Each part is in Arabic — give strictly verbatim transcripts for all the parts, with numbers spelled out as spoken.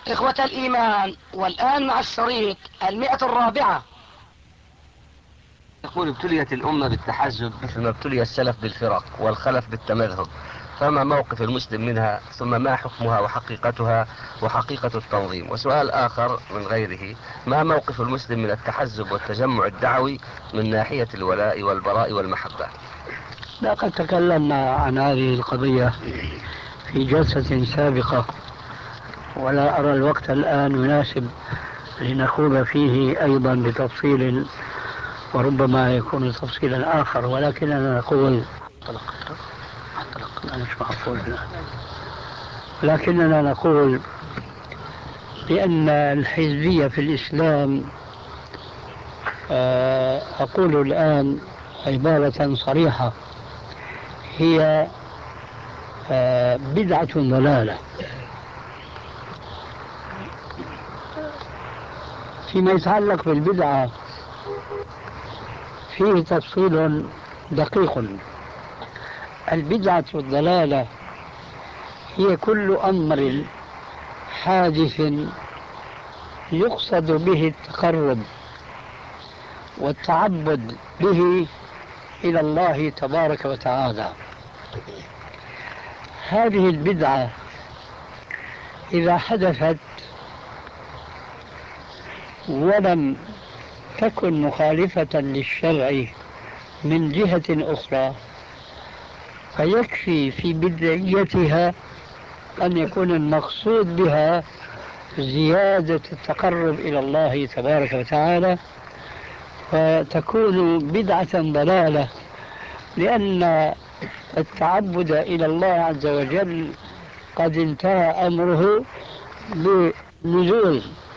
إخوة الإيمان، والآن مع الشريط المئة الرابعة. يقول: ابتليت الأمة بالتحزب مثل ما ابتلي السلف بالفرق والخلف بالتمذهب، فما موقف المسلم منها؟ ثم ما حكمها وحقيقتها وحقيقة التنظيم؟ وسؤال آخر من غيره: ما موقف المسلم من التحزب والتجمع الدعوي من ناحية الولاء والبراء والمحبة؟ لقد تكلمنا عن هذه القضية في جلسة سابقة، ولا أرى الوقت الآن مناسب لنخوض فيه أيضا بتفصيل، وربما يكون تفصيلا آخر. ولكننا نقول أنا مش معقول لكننا نقول بأن الحزبية في الإسلام، أقول الآن عبارة صريحة، هي بدعة ضلالة. فيما يتعلق بالبدعة فيه تفصيل دقيق. البدعة الضلالة هي كل أمر حادث يقصد به التقرب والتعبد به إلى الله تبارك وتعالى. هذه البدعة إذا حدثت ولم تكن مخالفة للشرع من جهة أخرى، فيكفي في بدعيتها أن يكون المقصود بها زيادة التقرب إلى الله تبارك وتعالى، فتكون بدعة ضلالة، لأن التعبد إلى الله عز وجل قد انتهى أمره بنزول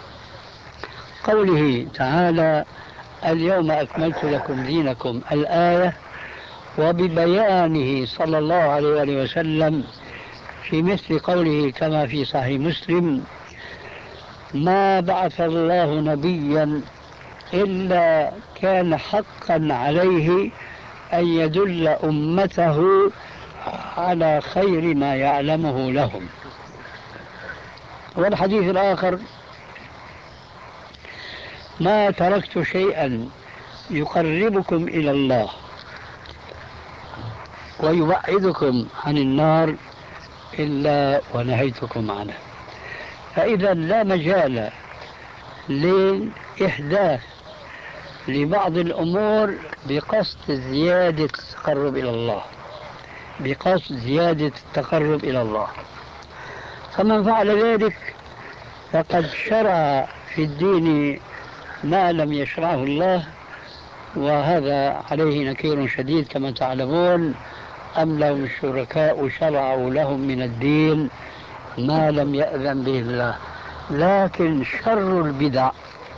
قوله تعالى: اليوم أكملت لكم دينكم، الآية، وببيانه صلى الله عليه وسلم في مثل قوله كما في صحيح مسلم: ما بعث الله نبيا إلا كان حقا عليه أن يدل أمته على خير ما يعلمه لهم. والحديث الآخر: ما تركت شيئا يقربكم إلى الله ويبعدكم عن النار إلا ونهيتكم عنه. فإذا لا مجال لإحداث لبعض الأمور بقصد زيادة التقرب إلى الله، بقصد زيادة التقرب إلى الله. فمن فعل ذلك فقد شرع في الدين ما لم يشرعه الله، وهذا عليه نكير شديد كما تعلمون: أم لهم شركاء شرعوا لهم من الدين ما لم يأذن به الله. لكن شر البدع،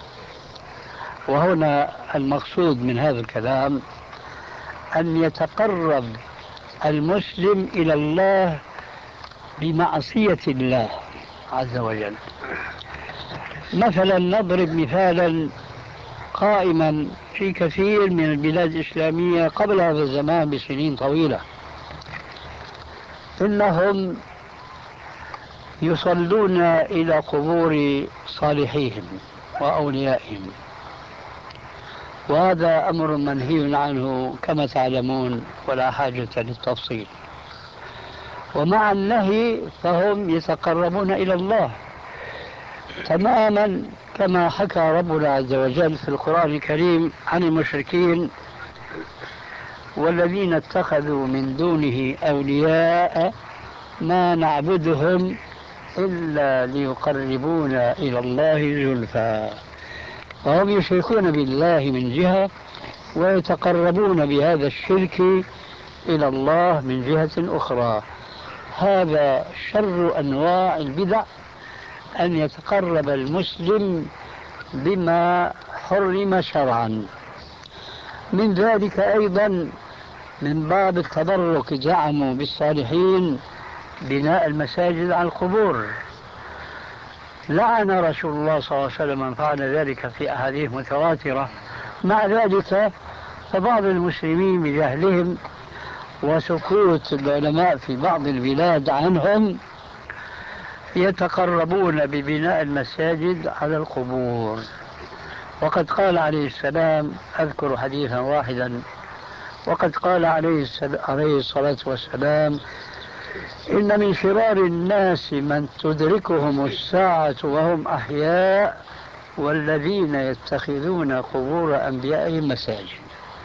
وهنا المقصود من هذا الكلام، أن يتقرب المسلم إلى الله بمعصية الله عز وجل. مثلا نضرب مثالا قائما في كثير من البلاد الإسلامية قبل هذا الزمان بسنين طويلة: إنهم يصلون إلى قبور صالحيهم وأوليائهم، وهذا أمر منهي عنه كما تعلمون ولا حاجة للتفصيل. ومع النهي فهم يتقربون إلى الله تماما كما حكى ربنا عز وجل في القرآن الكريم عن المشركين: والذين اتخذوا من دونه أولياء ما نعبدهم إلا ليقربونا إلى الله زلفى. وهم يشركون بالله من جهة ويتقربون بهذا الشرك إلى الله من جهة أخرى. هذا شر أنواع البدع، أن يتقرب المسلم بما حرم شرعا. من ذلك أيضا من باب التبرك زعموا بالصالحين بناء المساجد على القبور. لعن رسول الله صلى الله عليه وسلم من فعل ذلك في أحاديث متواترة. مع ذلك فبعض المسلمين بجهلهم وسكوت العلماء في بعض البلاد عنهم يتقربون ببناء المساجد على القبور. وقد قال عليه السلام، أذكر حديثا واحدا، وقد قال عليه الصلاة والسلام: إن من شرار الناس من تدركهم الساعة وهم أحياء والذين يتخذون قبور أنبيائهم مساجد.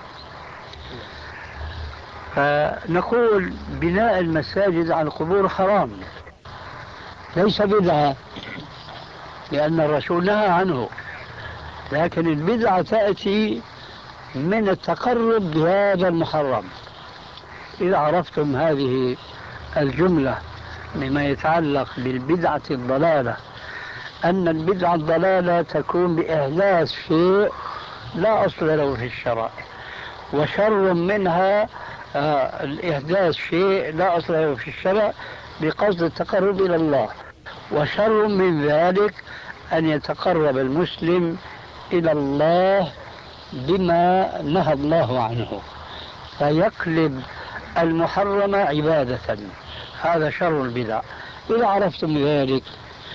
فنقول بناء المساجد على القبور حرام، ليس بدعة، لأن الرسول نهى عنه، لكن البدعة تأتي من التقرب بهذا المحرم. إذا عرفتم هذه الجملة مما يتعلق بالبدعة الضلالة، أن البدعة الضلالة تكون بإحداث شيء لا أصل له في الشرع، وشر منها آه الإحداث شيء لا أصل له في الشرع بقصد التقرب إلى الله، وشر من ذلك أن يتقرب المسلم إلى الله بما نهى الله عنه فيقلب المحرم عبادة. هذا شر البدع. إذا عرفتم ذلك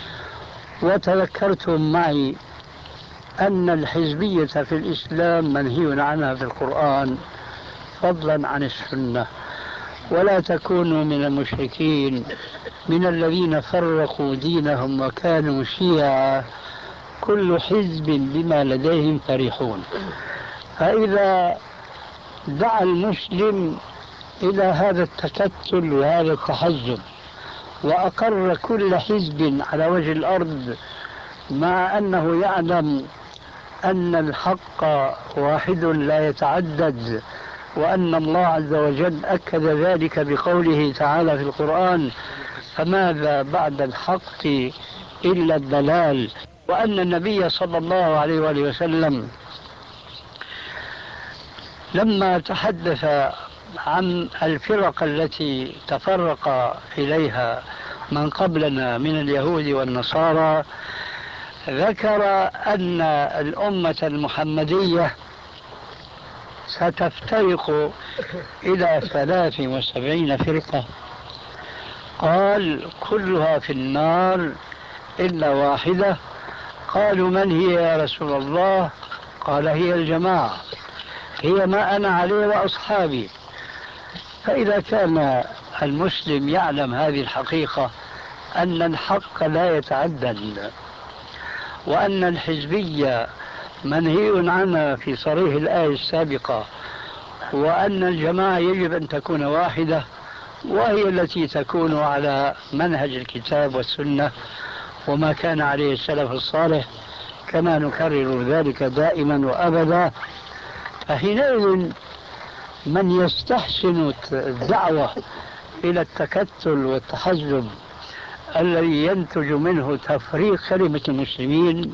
وتذكرتم معي أن الحزبية في الإسلام منهي عنها في القرآن فضلا عن السنة، ولا تكونوا من المشركين من الذين فرقوا دينهم وكانوا شيعا كل حزب بما لديهم فرحون. فإذا دعا المسلم إلى هذا التكتل وهذا التحزب وأقر كل حزب على وجه الأرض، مع أنه يعلم أن الحق واحد لا يتعدد، وأن الله عز وجل أكد ذلك بقوله تعالى في القرآن: فماذا بعد الحق إلا الضلال، وأن النبي صلى الله عليه وآله وسلم لما تحدث عن الفرق التي تفرق إليها من قبلنا من اليهود والنصارى ذكر أن الأمة المحمدية ستفترق إلى ثلاث وسبعين فرقة، قال: كلها في النار إلا واحدة. قالوا: من هي يا رسول الله؟ قال: هي الجماعة، هي ما أنا عليه وأصحابي. فإذا كان المسلم يعلم هذه الحقيقة، أن الحق لا يتعدد، وأن الحزبية منهي عنها في صريح الآية السابقة، وأن الجماعة يجب أن تكون واحدة، وهي التي تكون على منهج الكتاب والسنة وما كان عليه السلف الصالح، كما نكرر ذلك دائما وأبدا. فحينئذ من يستحسن الدعوة إلى التكتل والتحزب الذي ينتج منه تفريق كلمة المسلمين،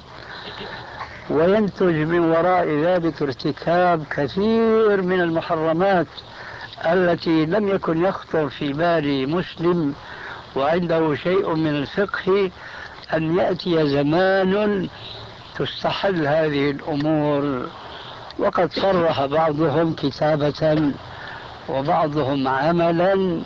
وينتج من وراء ذلك ارتكاب كثير من المحرمات التي لم يكن يخطر في بال مسلم وعنده شيء من الفقه، أن يأتي زمان تستحل هذه الأمور. وقد صرح بعضهم كتابة وبعضهم عملا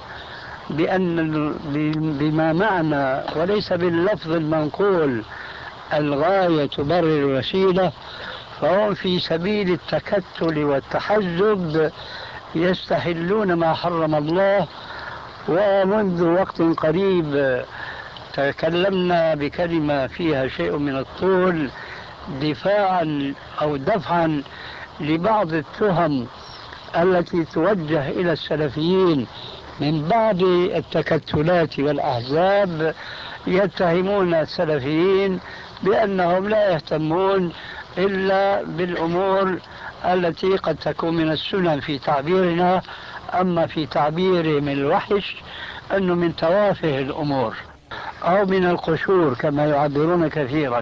بأن بما معنى وليس باللفظ المنقول الغاية تبرر الوسيلة، فهم في سبيل التكتل والتحزب يستحلون ما حرم الله. ومنذ وقت قريب تكلمنا بكلمة فيها شيء من الطول دفاعا أو دفعا لبعض التهم التي توجه إلى السلفيين من بعض التكتلات والأحزاب، يتهمون السلفيين بأنهم لا يهتمون إلا بالأمور التي قد تكون من السنن في تعبيرنا، أما في تعبيرهم الوحش أنه من توافه الأمور أو من القشور كما يعبرون كثيرا.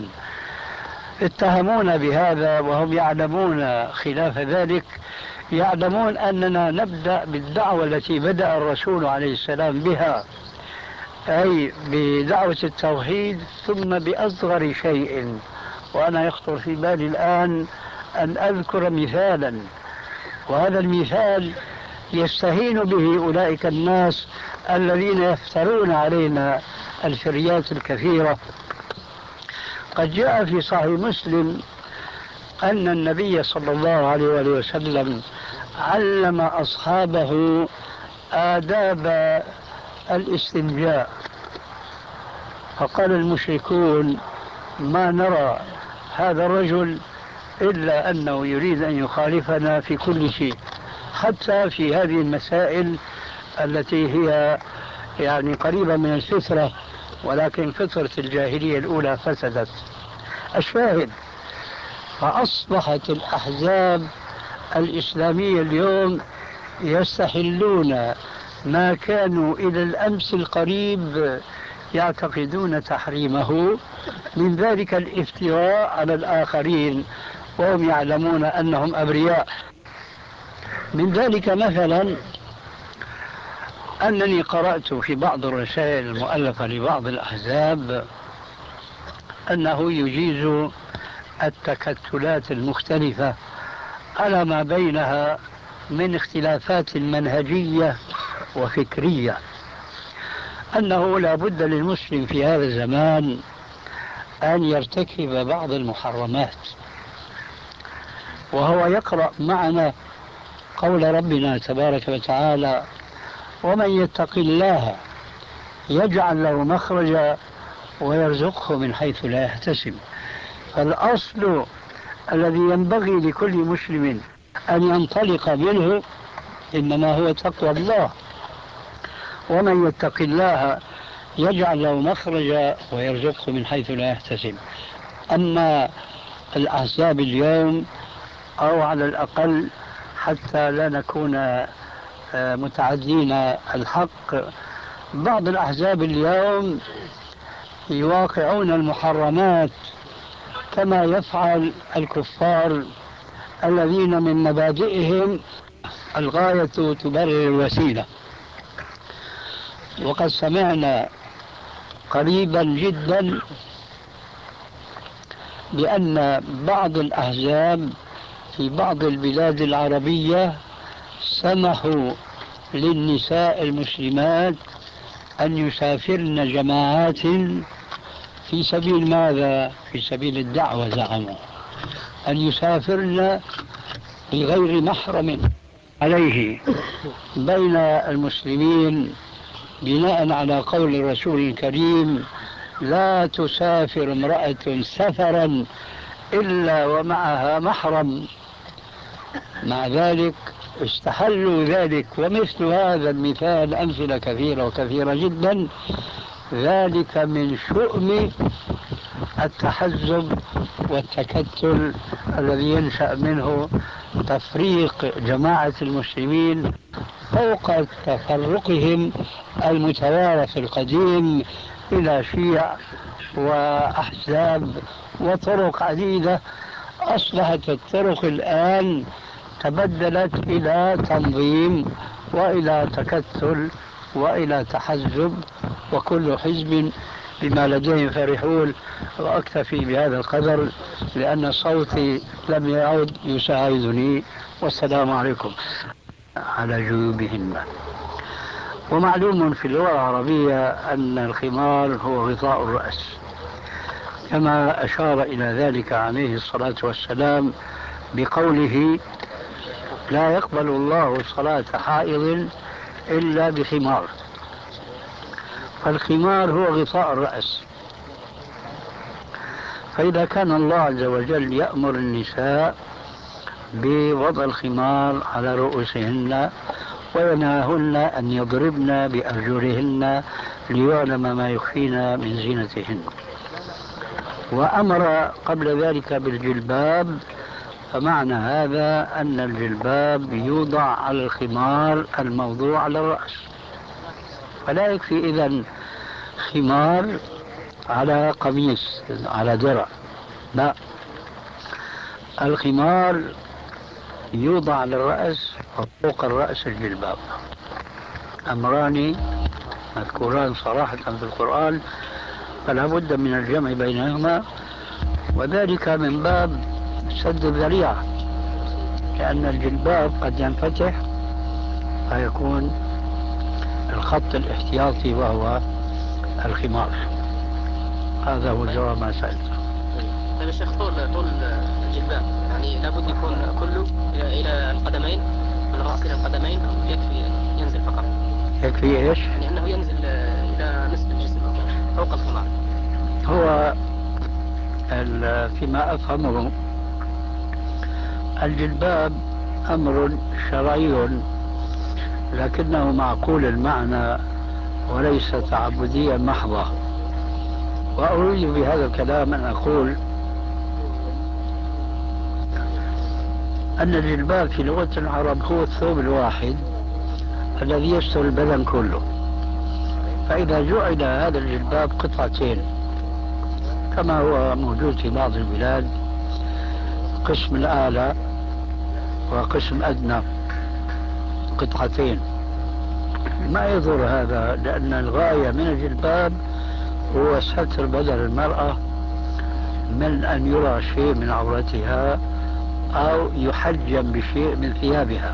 اتهمونا بهذا وهم يعلمون خلاف ذلك، يعلمون أننا نبدأ بالدعوة التي بدأ الرسول عليه السلام بها، أي بدعوة التوحيد، ثم بأصغر شيء. وأنا يخطر في بالي الآن أن أذكر مثالا، وهذا المثال يستهين به أولئك الناس الذين يفترون علينا الفريات الكثيرة. قد جاء في صحيح مسلم أن النبي صلى الله عليه وآله وسلم علم أصحابه آداب الاستنجاء، فقال المشركون: ما نرى هذا الرجل إلا أنه يريد أن يخالفنا في كل شيء، حتى في هذه المسائل التي هي يعني قريبة من الفطرة، ولكن فطرة الجاهلية الأولى فسدت. الشاهد، فأصبحت الأحزاب الإسلامية اليوم يستحلون ما كانوا إلى الأمس القريب يعتقدون تحريمه، من ذلك الافتراء على الآخرين وهم يعلمون أنهم أبرياء. من ذلك مثلا أنني قرأت في بعض الرسائل المؤلفة لبعض الأحزاب أنه يجيز التكتلات المختلفة على ما بينها من اختلافات منهجية وفكرية، أنه لا بد للمسلم في هذا الزمان أن يرتكب بعض المحرمات، وهو يقرأ معنا قول ربنا تبارك وتعالى: ومن يتق الله يجعل له مخرجا ويرزقه من حيث لا يحتسب. فالأصل الذي ينبغي لكل مسلم أن ينطلق منه إنما هو تقوى الله. ومن يتق الله يجعل له مخرجا ويرزقه من حيث لا يحتسب. أما الأحزاب اليوم، أو على الأقل حتى لا نكون متعدين الحق، بعض الأحزاب اليوم يواقعون المحرمات كما يفعل الكفار الذين من مبادئهم الغاية تبرر الوسيلة. وقد سمعنا قريبا جدا بأن بعض الأحزاب في بعض البلاد العربية سمحوا للنساء المسلمات أن يسافرن جماعات في سبيل ماذا؟ في سبيل الدعوة. زعموا أن يسافرن بغير محرم عليه بين المسلمين، بناء على قول الرسول الكريم: لا تسافر امرأة سفرا إلا ومعها محرم. مع ذلك استحلوا ذلك. ومثل هذا المثال أمثلة كثيرة وكثيرة جدا. ذلك من شؤم التحزب والتكتل الذي ينشأ منه تفريق جماعة المسلمين فوق تفرقهم المتوارث القديم إلى شيع وأحزاب وطرق عديدة. أصبحت الطرق الآن تبدلت إلى تنظيم وإلى تكتل وإلى تحزب، وكل حزب بما لديهم فرحون. وأكتفي بهذا القدر لأن صوتي لم يعد يساعدني، والسلام عليكم. على جيوبهن. ومعلوم في اللغة العربية أن الخمار هو غطاء الرأس، كما أشار إلى ذلك عليه الصلاة والسلام بقوله: لا يقبل الله صلاة حائض إلا بخمار. فالخمار هو غطاء الرأس. فإذا كان الله عز وجل يأمر النساء بوضع الخمار على رؤوسهن وينهاهن أن يضربن بأرجلهن ليعلم ما يخفين من زينتهن، وأمر قبل ذلك بالجلباب، فمعنى هذا أن الجلباب يوضع على الخمار الموضوع على الرأس. فلا يكفي إذن خمار على قميص على درع، لا، الخمار يوضع على الرأس وفوق الرأس الجلباب. أمران مذكوران صراحة في القرآن، فلا بد من الجمع بينهما، وذلك من باب سد الذريعة، لأن الجلباب قد ينفتح فيكون الخط الاحتياطي وهو الخمار. هذا هو جواب ما سألته. طيب يا شيخ، طول طول الجلباب يعني لابد يكون كله إلى إلى القدمين، من الرأس إلى القدمين، أو يكفي ينزل فقط؟ يكفي إيش؟ يعني أنه ينزل إلى نصف الجسم فوق الخمار. هو فيما أفهمه الجلباب أمر شرعي لكنه معقول المعنى وليس تعبديا محضا. وأريد بهذا الكلام أن أقول أن الجلباب في لغة العرب هو الثوب الواحد الذي يستر البدن كله. فإذا جعل هذا الجلباب قطعتين كما هو موجود في بعض البلاد، قسم الأعلى وقسم أدنى قطعتين، ما يضر هذا، لأن الغاية من الجلباب هو ستر بدن المرأة من أن يرى شيء من عورتها أو يحجم بشيء من ثيابها.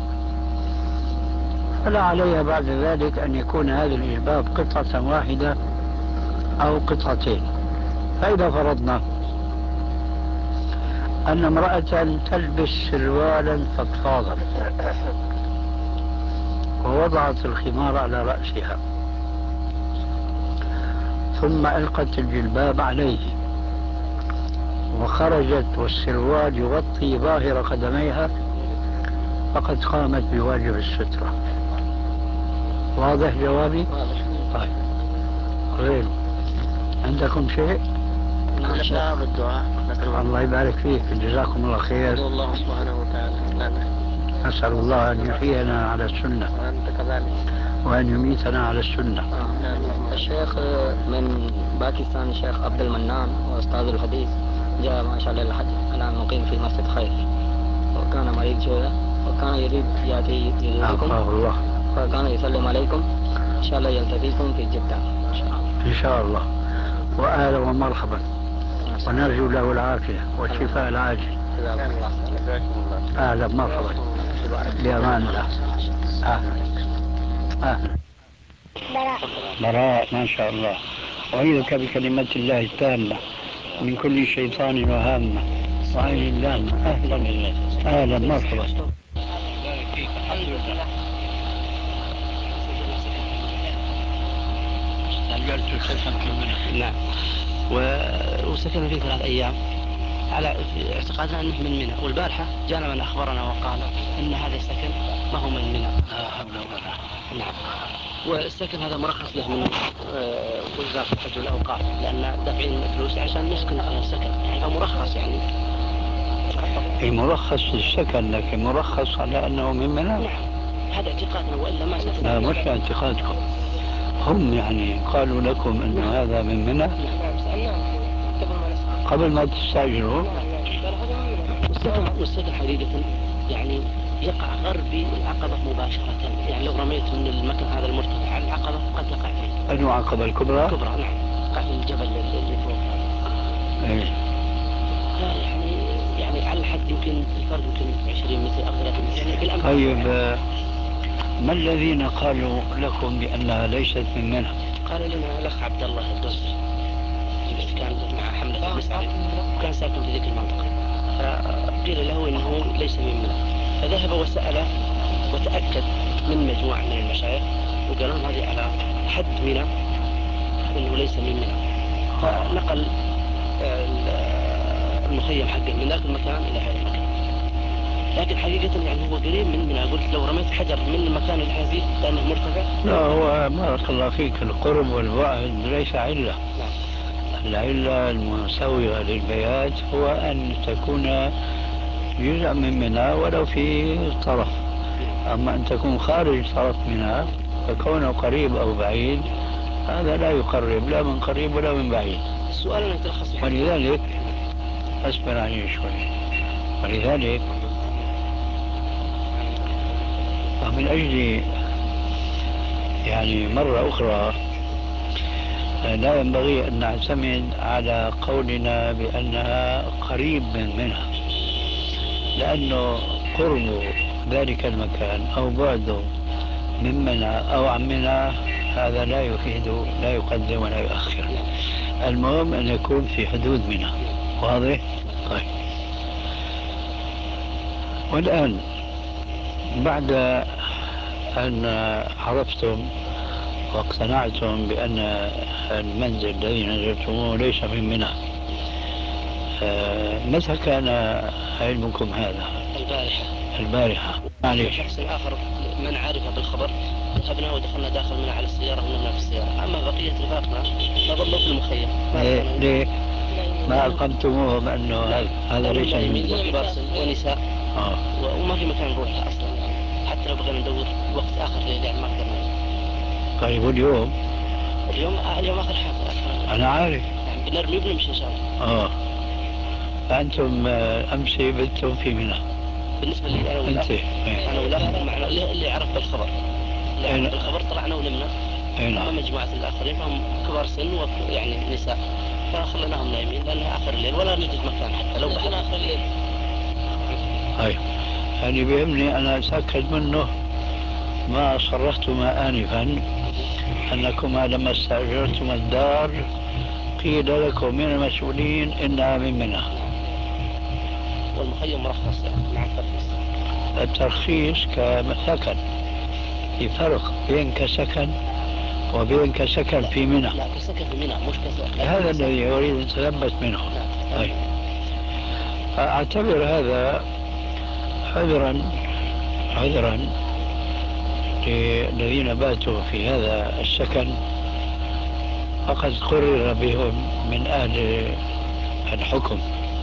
فلا عليها بعد ذلك أن يكون هذا الجلباب قطعة واحدة أو قطعتين. فإذا فرضنا أن امرأة تلبس سروالا فضفاضا ووضعت الخمار على رأسها ثم ألقت الجلباب عليه وخرجت والسروال يغطي ظاهر قدميها، فقد قامت بواجب السترة. واضح جوابي؟ طيب غيره عندكم شيء؟ نشاء بالدعاء. الله يبارك فيك، جزاكم الله خير. الله سبحانه وتعالى. أسأل الله أن يحيينا على السنة وأنت كذلك، وأن يميتنا على السنة. الشيخ من باكستان الشيخ عبد المنان وأستاذ الحديث جاء ما شاء الله للحج، الآن مقيم في مسجد خير، وكان مريض شوية وكان يريد يأتي يزوركم، الله فكان يسلم عليكم، إن شاء الله يلتقيكم في جدة إن شاء الله. وأهلا ومرحبا، ونرجو له العافية والشفاء العاجل. أهلا مرحبا، بأمان الله. أهلا أهلا. براء ما شاء الله. أعيذك بكلمات الله التامة من كل شيطان وهامة وعين لامة. أهلا أهلا مرحبا. الحمد لله. سجلت سكن في منى. نعم. وسكن فيه ثلاث أيام على اعتقادنا أنه من منى، والبارحة جانا من أخبرنا وقال أن هذا السكن ما هو من منى. لا حول ولا قوة. نعم. والسكن هذا مرخص له من وزارة الحج والأوقاف، لأن دافعين فلوس عشان نسكن في السكن، يعني مرخص يعني. مرخص للسكن لكن مرخص على أنه من منى. نعم. هذا اعتقادنا وإلا ما سكن. لا مش اعتقادكم، هم يعني قالوا لكم أن نعم. هذا من منى. نعم سألناهم قبل ما نسكن. قبل ما تستأجروا. والسكن والسكن حقيقة يعني يقع غربي العقبة مباشرة، يعني لو رميت من المكان هذا المرتفع على العقبة قد تقع فيه. أنو عقبة الكبرى؟ الكبرى نعم، تقع في الجبل اللي فوق هذا. إيه. يعني يعني على الحد يمكن الفرق يمكن عشرين متر أو ثلاثين متر يعني بالأمس. طيب آه، ما الذين قالوا لكم بأنها ليست من منى؟ قال لنا الأخ عبد الله الدوسري كان مع حملة المسعري وكان ساكن في ذيك المنطقة، فقيل له إنه ليس من منى، فذهب وسأل وتأكد من مجموعة من المشايخ وقال لهم هذه على حد منى إنه ليس من منى، فنقل المخيم حقه من ذاك المكان إلى هذا المكان. لكن حقيقة يعني هو قريب من منى، قلت لو رميت حجر من المكان اللي احنا فيه لأنه مرتفع. لا هو بارك الله فيك، القرب والبعد ليس علة. نعم. العلة المسوغة للبيات هو أن تكون جزء من منى ولو في طرف، أما أن تكون خارج طرف منى فكونه قريب أو بعيد هذا لا يقرب لا من قريب ولا من بعيد. السؤال أنه يتلخص في ولذلك أصبر عليه شوي. ولذلك ومن أجل يعني مرة أخرى لا ينبغي أن نعتمد على قولنا بأنها قريب من منها، لأنه قرب ذلك المكان أو بعده من منى أو عن منى هذا لا يفيد، لا يقدم ولا يؤخر. المهم أن يكون في حدود منى. واضح؟ طيب. والآن بعد أن عرفتم واقتنعتم بأن المنزل الذي نزلتموه ليس من منى، آه، متى كان علمكم هذا؟ البارحة. البارحة. معليش. شخص آخر من عرف بالخبر ذهبنا ودخلنا داخل منى على السيارة ونمنا في السيارة. أما بقية رفاقنا فظلوا في المخيم. ليه؟ ليه؟ ما ألقمتموهم أنه هذا ليس من كبار سن ونساء. آه. وما في مكان نروح أصلا، حتى لو بغينا ندور وقت آخر ليل يعني ما قدرنا. طيب واليوم؟ اليوم اليوم آخر حافظ آخر. أنا عارف. يعني بنرمي بنمشي إن شاء الله. آه. فأنتم أمس بتم في منى. بالنسبة لي أنا والأخ. أنا والأخ معنا اللي عرف بالخبر. اللي عرف بالخبر طلعنا ونمنا. أما مجموعة الآخرين فهم كبار سن ويعني نساء، فخلناهم نايمين لأنها آخر الليل ولا نجد مكان حتى لو بحنا آخر الليل. طيب. يعني بيهمني أنا أتأكد منه ما صرفتما آنفا أنكما لما استأجرتم الدار قيل لكم من المسؤولين إنها من منى. والمخيم مرخص يعني مع الترخيص. الترخيص كسكن، في فرق بين كسكن وبين كسكن في منى. لا كسكن في منى مش كسكن. هذا الذي أريد أن أتثبت منه. طيب. أعتبر هذا عذرا عذرا للذين باتوا في هذا السكن، فقد قرر بهم من أهل الحكم،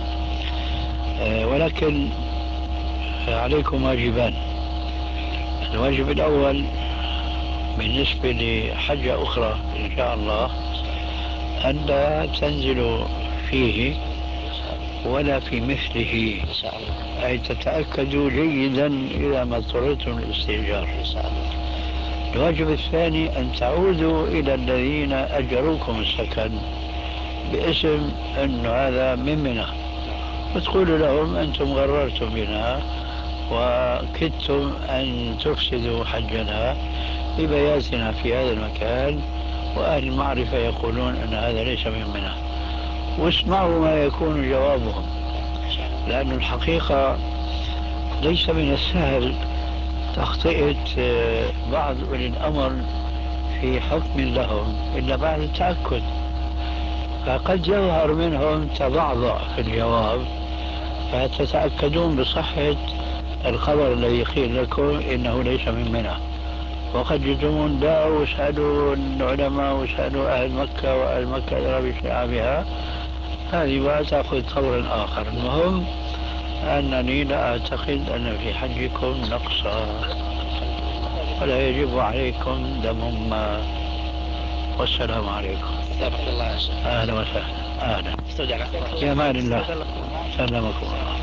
ولكن عليكم واجبان. الواجب الأول بالنسبة لحجة أخرى إن شاء الله أن لا تنزلوا فيه ولا في مثله، أي تتأكدوا جيدا إذا ما اضطررتم للاستئجار. الواجب الثاني أن تعودوا إلى الذين أجروكم السكن باسم أن هذا من منى، وتقولوا لهم أنتم غررتم بنا وكدتم أن تفسدوا حجنا ببياتنا في هذا المكان، وأهل المعرفة يقولون أن هذا ليس من منى. واسمعوا ما يكون جوابهم، لأن الحقيقة ليس من السهل تخطئة بعض أولي الأمر في حكم لهم إلا بعد التأكد، فقد يظهر منهم تضعضع في الجواب فتتأكدون بصحة الخبر الذي قيل لكم إنه ليس من منى، وقد يجدون لا واسألوا العلماء واسألوا أهل مكة وأهل مكة أدرى بشعابها. هذه بقى تأخذ خبر آخر. المهم أنني لا أعتقد أن في حجكم نقصا ولا يجب عليكم دم ما. والسلام عليكم. سلامك الله يا شيخ. أهلا وسهلا. أهلا. في أمان الله. سلمكم الله.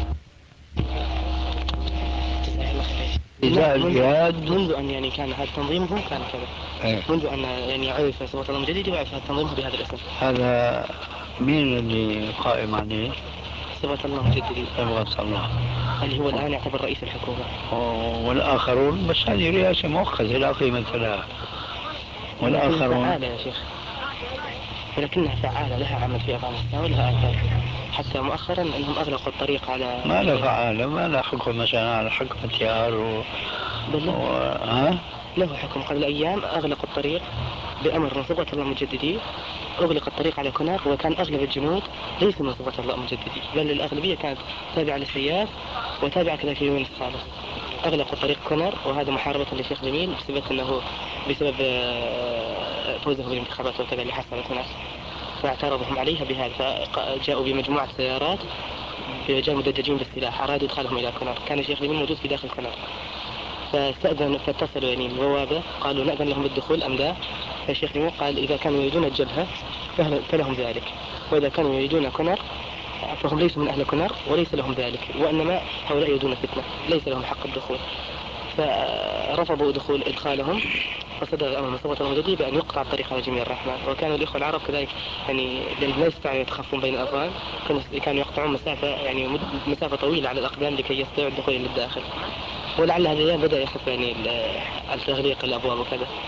إذا الجهاد منذ أن يعني كان هذا تنظيمه كان كذا. ايه؟ منذ أن يعني عرف صوت الله الجديد وعرف تنظيمه بهذا الاسم. هذا مين اللي قائم عليه؟ صفة الله المجددي. صبغة الله. اللي هو الآن يعتبر رئيس الحكومة. والآخرون بس هذه رئاسة مؤقتة لا قيمة لها. والآخرون فعالة يا شيخ، ولكنها فعالة لها عمل في أفغانستان ولها آثار. حتى مؤخرا أنهم أغلقوا الطريق على ما لا فعالة، ما لا حكم مثلا على حكم التيار و... بل و... ها؟ له حكم. قبل أيام أغلقوا الطريق بأمر من صبغة الله المجددي. أغلق الطريق على كونر، وكان أغلب الجنود ليسوا من صبغة الله المجددي، بل الأغلبية كانت تابعة للسياف وتابعة كذلك ليونس خالص. أغلقوا طريق كونر، وهذا محاربة للشيخ جميل بسبب أنه بسبب فوزه بالانتخابات وكذا اللي حصلت هناك، فاعترضهم عليها بهذا، فجاءوا بمجموعة سيارات برجال مدججين بالسلاح أرادوا إدخالهم إلى كونر. كان الشيخ جميل موجود في داخل كونر، فاستأذن فاتصلوا يعني البوابة قالوا نأذن لهم بالدخول أم لا. فالشيخ جميل قال إذا كانوا يريدون الجبهة فلهم ذلك، وإذا كانوا يريدون كونر فهم ليسوا من أهل كونر وليس لهم ذلك، وإنما هؤلاء يريدون فتنة ليس لهم حق الدخول. فرفضوا دخول إدخالهم، وصدر الأمر من صبغة الله المجددي بأن يقطع الطريق على جميع الرحمن. وكانوا الإخوة العرب كذلك يعني لأنهم لا يستطيعون يتخفون بين الأفغان، كانوا يقطعون مسافة يعني مسافة طويلة على الأقدام لكي يستطيعوا الدخول إلى الداخل. ولعل هذا الأيام بدأ يحصل يعني التغليق الأبواب وكذا.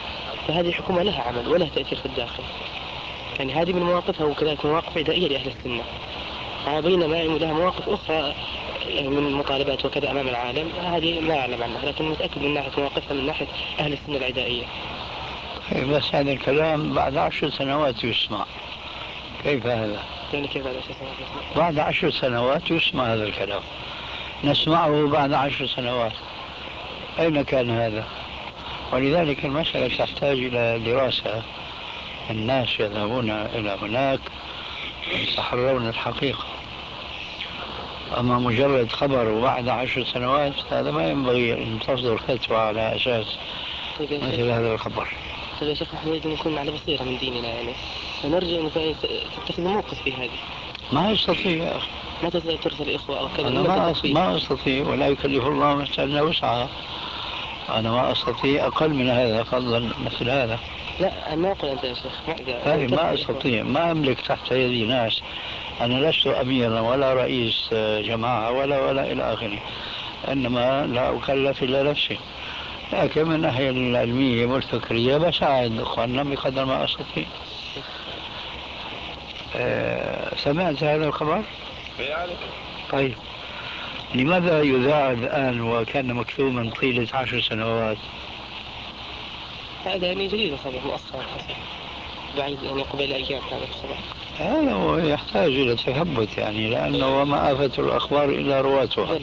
فهذه الحكومة لها عمل ولها تأثير في الداخل، يعني هذه من مواقفها وكذلك مواقف عدائية لأهل السنة، بينما يعني لها مواقف أخرى من مطالبات وكذا أمام العالم، هذه لا أعلم عنها، لكن متأكد من ناحية مواقفها من ناحية أهل السنة العدائية. بس هذا الكلام بعد عشر سنوات يسمع، كيف هذا؟ يعني كيف بعد عشر سنوات يسمع؟ بعد عشر سنوات يسمع هذا الكلام، نسمعه بعد عشر سنوات، أين كان هذا؟ ولذلك المسألة تحتاج إلى دراسة، الناس يذهبون إلى هناك يتحرون الحقيقة، أما مجرد خبر وبعد عشر سنوات هذا ما ينبغي أن تصدر فتوى على أساس مثل هذا الخبر. طيب يا شيخ، نحن نريد أن نكون على بصيرة من ديننا، يعني فنرجع أن تتخذ موقف في هذه. ما أستطيع يا أخي، ما ترسل إخوة أو كذا؟ أنا ما, أص... ما أستطيع، ولا يكلف الله نفسا إلا وسعها، أنا ما أستطيع أقل من هذا، فضلا مثل هذا. لا ما أقول أنت يا شيخ، ما, ما أستطيع، ما أملك تحت يدي ناس، أنا لست أميرا ولا رئيس جماعة ولا ولا إلى آخره، إنما لا أكلف إلا نفسي، لكن من الناحية العلمية والفكرية بساعد أخواننا بقدر ما أستطيع. أه سمعت هذا الخبر؟ طيب لماذا يذاع الآن وكان مكتوبا طيلة عشر سنوات؟ هذا يعني جديد الخبر مؤخرا حصل بعيد، يعني قبل أيام كان الخبر. هذا هو يحتاج إلى تثبت، يعني لأنه وما آفة الأخبار إلا رواتها.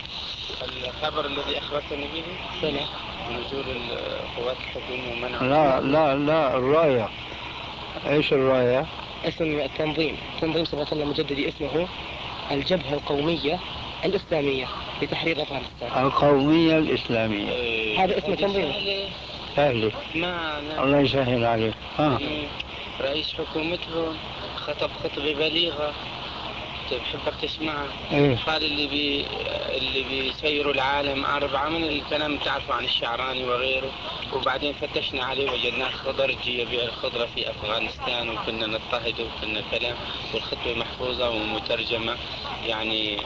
الخبر الذي أخبرتني به بلى نزول القوات الحكومية ومنع. لا لا لا الراية، ايش الراية؟ اسم التنظيم، تنظيم صبغة الله المجددي، اسمه الجبهة القومية الإسلامية لتحرير أفغانستان. القومية الإسلامية، إيه. هذا اسم تنظيم سهل، ما الله يسهل عليه. ها. رئيس حكومتهم خطب خطبة بليغة تحبك تسمعها. إيه؟ قال اللي بي اللي بيسيروا العالم أربعة من الكلام تعرفوا عن الشعراني وغيره، وبعدين فتشنا عليه وجدناه خضرجي يبيع الخضرة في أفغانستان، وكنا نضطهده وكنا كلام، والخطبة محفوظة ومترجمة، يعني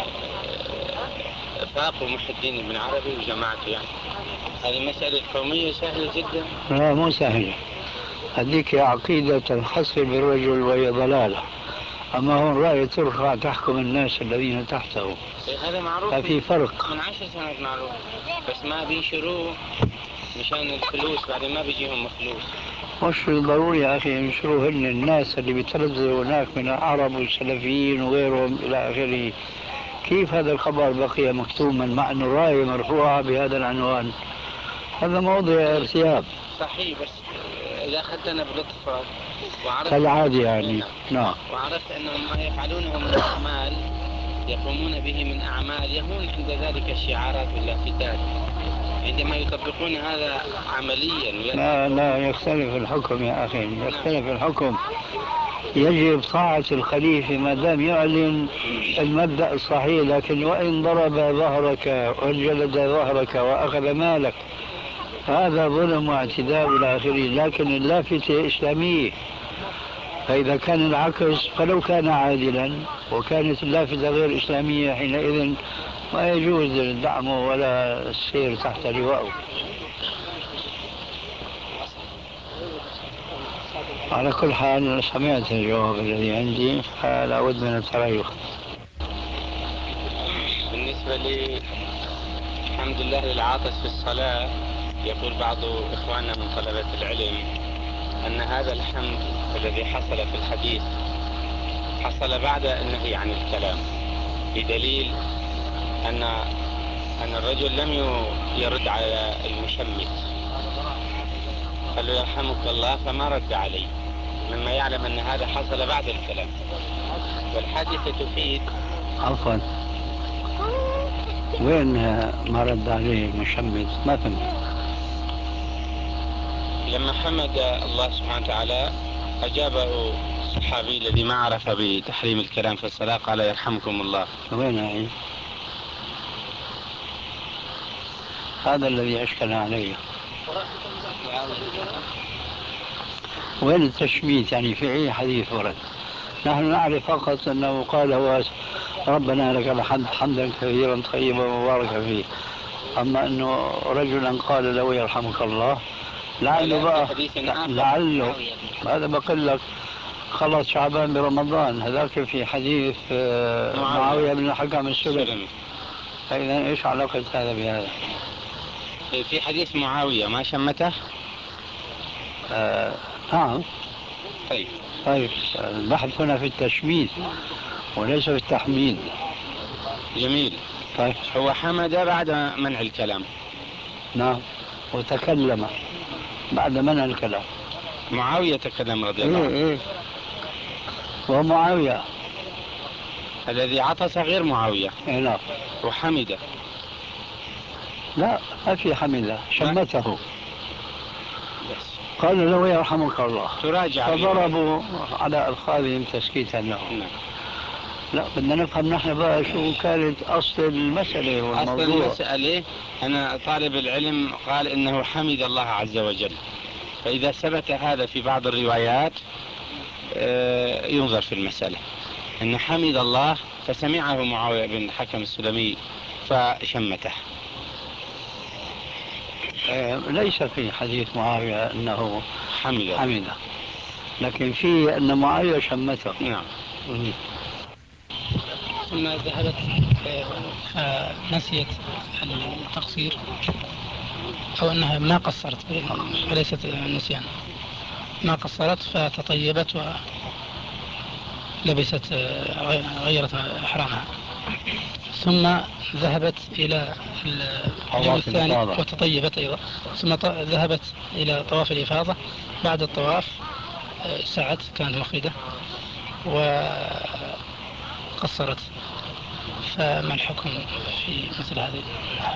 فاقوا محي الدين بن عربي وجماعته. يعني هذه مسألة قومية سهلة جدا. لا مو سهلة، هذيك عقيدة تنحصر بالرجل وهي ضلالة، أما هو الرأي ترفع تحكم الناس الذين تحته. هذا معروف، ففي فرق من عشر سنوات معروف، بس ما بينشروه مشان الفلوس، بعدين ما بيجيهم فلوس. مش ضروري يا أخي ينشروهن الناس اللي بيتنزلوا هناك من العرب والسلفيين وغيرهم إلى آخره. كيف هذا الخبر بقي مكتوما مع أن الراية مرفوعة بهذا العنوان؟ هذا موضع ارتياب. صحيح، بس إذا أخذت أنا بلطف وعرفت كالعادة يعني. نعم. وعرفت أنهم ما يفعلونه من أعمال يقومون به من أعمال يهون عند ذلك الشعارات واللافتات، عندما يطبقون هذا عمليا. لا لا يختلف الحكم يا أخي، يختلف الحكم. يجب طاعة الخليفة ما دام يعلن المبدأ الصحيح، لكن وإن ضرب ظهرك وجلد ظهرك وأخذ مالك هذا ظلم واعتداء إلى آخره، لكن اللافتة إسلامية، فإذا كان العكس فلو كان عادلا وكانت اللافتة غير إسلامية حينئذ ما يجوز دعمه ولا السير تحت لوائه. على كل حال سمعت الجواب الذي عندي، فلا بد من التريث. بالنسبة لي الحمد لله للعاطس في الصلاة، يقول بعض إخواننا من طلبة العلم أن هذا الحمد الذي حصل في الحديث حصل بعد النهي عن الكلام، بدليل أن أن الرجل لم يرد على المشمت، قال له يرحمك الله فما رد عليه، مما يعلم أن هذا حصل بعد الكلام. والحادثة تفيد. عفوا، وين ما رد عليه المشمت؟ ما فهمت. لما حمد الله سبحانه وتعالى أجابه الصحابي الذي ما عرف بتحريم الكلام في الصلاة قال يرحمكم الله. وين هي؟ هذا الذي أشكل علي. وين التشميت؟ يعني في أي حديث ورد؟ نحن نعرف فقط أنه قال هو ربنا لك الحمد حمدا كثيرا طيبا مباركا فيه، أما أنه رجلا قال له يرحمك الله لعله بقى حديث آخر لعله هذا بقول لك خلص شعبان برمضان، هذاك في حديث آه، معاوية. معاوية بن الحكم السلمي. سلمي. فإذا إيش علاقة هذا بهذا؟ في حديث معاوية ما شمته. آه نعم. طيب طيب البحث هنا في التشميت وليس في التحميد. جميل. طيب هو حمد بعد منع الكلام. نعم، وتكلم بعد منع الكلام. معاوية تكلم رضي الله إيه عنه. إيه. ومعاوية الذي عطس غير معاوية. إيه نعم. وحمد. لا ما في حمله، شمته. بس قال له يرحمك الله، تراجع. فضربوا على ألقابهم تسكيتا له. نعم. لا بدنا نفهم نحن بقى شو كانت أصل المسألة أصل والموضوع. المسألة أن طالب العلم قال إنه حمد الله عز وجل، فإذا ثبت هذا في بعض الروايات ينظر في المسألة أن حمد الله فسمعه معاوية بن الحكم السلمي فشمته. آه ليس في حديث معاوية أنه حمد حمده، لكن في أن معاوية شمته. نعم. ثم ذهبت فنسيت التقصير أو أنها ما قصرت وليست نسيان، ما قصرت فتطيبت ولبست غيرت إحرامها، ثم ذهبت إلى اليوم الثاني وتطيبت أيضا، ثم ذهبت إلى طواف الإفاضة. بعد الطواف سعت كانت مفردة وقصرت، فما الحكم في مثل هذه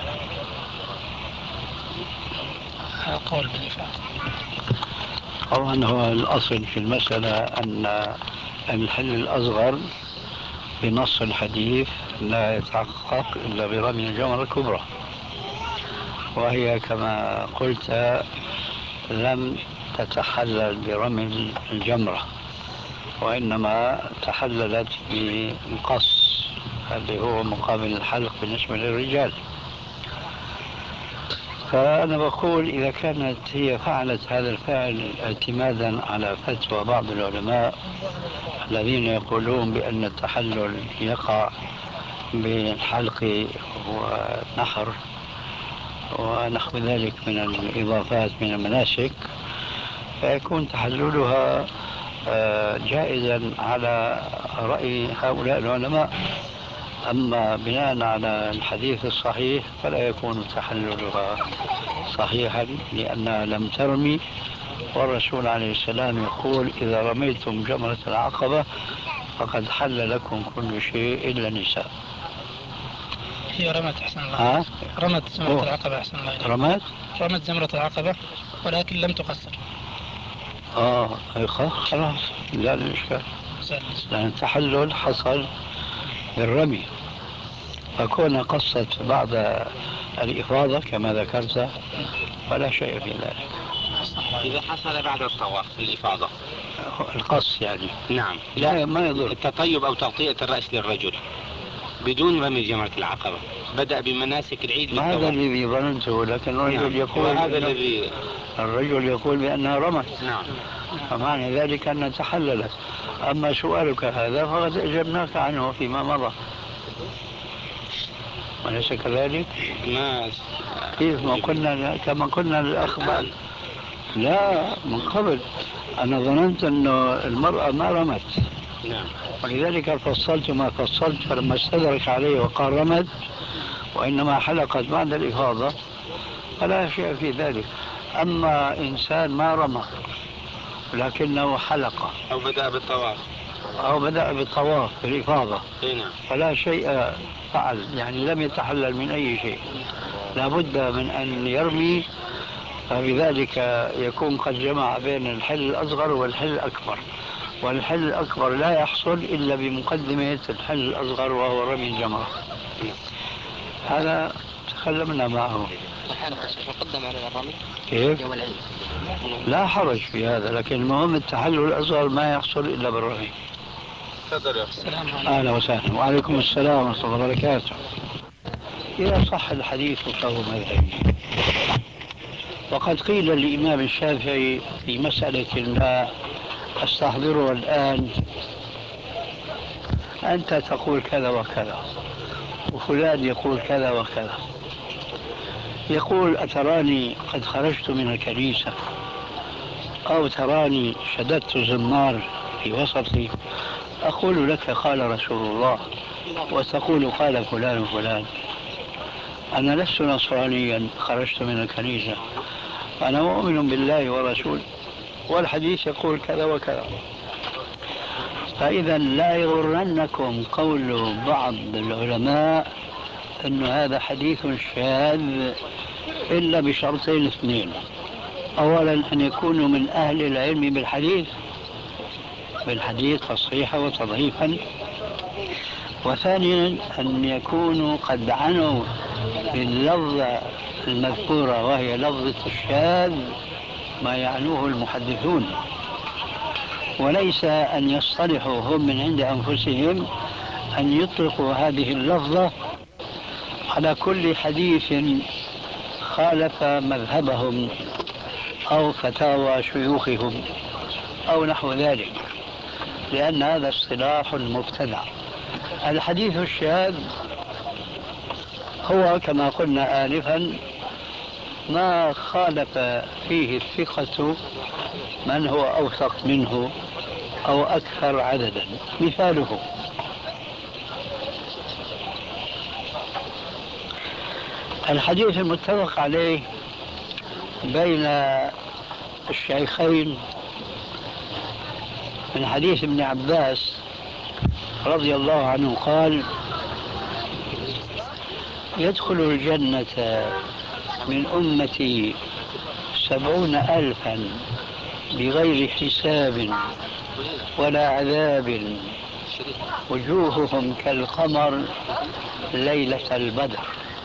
القول بالإفاضة؟ طبعا هو الأصل في المسألة أن الحل الأصغر بنص الحديث لا يتحقق إلا برمي الجمرة الكبرى، وهي كما قلت لم تتحلل برمي الجمرة، وإنما تحللت بمقص اللي هو مقابل الحلق بالنسبة للرجال. فأنا بقول إذا كانت هي فعلت هذا الفعل اعتمادا على فتوى بعض العلماء الذين يقولون بأن التحلل يقع بالحلق والنحر ونحو ذلك من الإضافات من المناسك، فيكون تحللها جائزا على رأي هؤلاء العلماء. أما بناء على الحديث الصحيح فلا يكون تحللها صحيحا لأنها لم ترمي، والرسول عليه السلام يقول إذا رميتم جمرة العقبة فقد حل لكم كل شيء إلا النساء. هي رمت أحسن الله. ها؟ رمت جمرة العقبة أحسن الله. رمت؟ رمت جمرة العقبة ولكن لم تقصر. آه خلاص لا الإشكال، لأن التحلل حصل بالرمي، فكون قصت بعد الإفاضة كما ذكرت فلا شيء في ذلك. إذا حصل بعد الطواف الإفاضة القص يعني. نعم. لا ما يضر. التطيب أو تغطية الرأس للرجل بدون رمي جمرة العقبة بدأ بمناسك العيد بالطواف. هذا الذي ظننته، لكن الرجل نعم. يقول هذا الذي الرجل يقول بأنها رمت. نعم. فمعنى ذلك أنها تحللت. أما سؤالك هذا فقد أجبناك عنه فيما مضى، أليس كذلك؟ ما كيف ما قلنا كما قلنا الأخ بعد. لا من قبل أنا ظننت أن المرأة ما رمت. نعم. ولذلك فصلت ما فصلت، فلما استدرك عليه وقال رمت وإنما حلقت بعد الإفاضة فلا شيء في ذلك. أما إنسان ما رمى لكنه حلق أو بدأ بالطواف أو بدأ بالطواف بالإفاضة نعم. فلا شيء فعل، يعني لم يتحلل من أي شيء، لابد من أن يرمي، فبذلك يكون قد جمع بين الحل الأصغر والحل الأكبر، والحل الأكبر لا يحصل إلا بمقدمة الحل الأصغر وهو رمي الجمرة. هذا تكلمنا معه. يقدم على الرمي كيف؟ يوم العيد. لا حرج في هذا، لكن المهم التحلل الأصغر ما يحصل إلا بالرمي. تفضل يا أخي. أهلا وسهلا. وعليكم السلام ورحمة الله وبركاته. إذا صح الحديث فهو مذهبي، وقد قيل للإمام الشافعي في مسألة لا أستحضرها الآن: أنت تقول كذا وكذا، وفلان يقول كذا وكذا. يقول: أتراني قد خرجت من الكنيسة، أو تراني شددت زمار في وسطي، أقول لك قال رسول الله، وتقول قال فلان فلان. أنا لست نصرانيا خرجت من الكنيسة، أنا مؤمن بالله ورسوله، والحديث يقول كذا وكذا. فإذا لا يغرنكم قول بعض العلماء أن هذا حديث شاذ إلا بشرطين اثنين: أولا أن يكونوا من أهل العلم بالحديث بالحديث تصحيحا وتضعيفا، وثانيا أن يكونوا قد عنوا باللفظة المذكورة وهي لفظة الشاذ ما يعنوه المحدثون، وليس أن يصطلحوا هم من عند أنفسهم أن يطلقوا هذه اللفظة على كل حديث خالف مذهبهم أو فتاوى شيوخهم أو نحو ذلك، لأن هذا اصطلاح مبتدع. الحديث الشاذ هو كما قلنا آنفا ما خالف فيه الثقة من هو أوثق منه أو أكثر عددا. مثاله: الحديث المتفق عليه بين الشيخين من حديث ابن عباس رضي الله عنه قال: يدخل الجنة من أمتي سبعون ألفا بغير حساب ولا عذاب، وجوههم كالقمر ليلة البدر.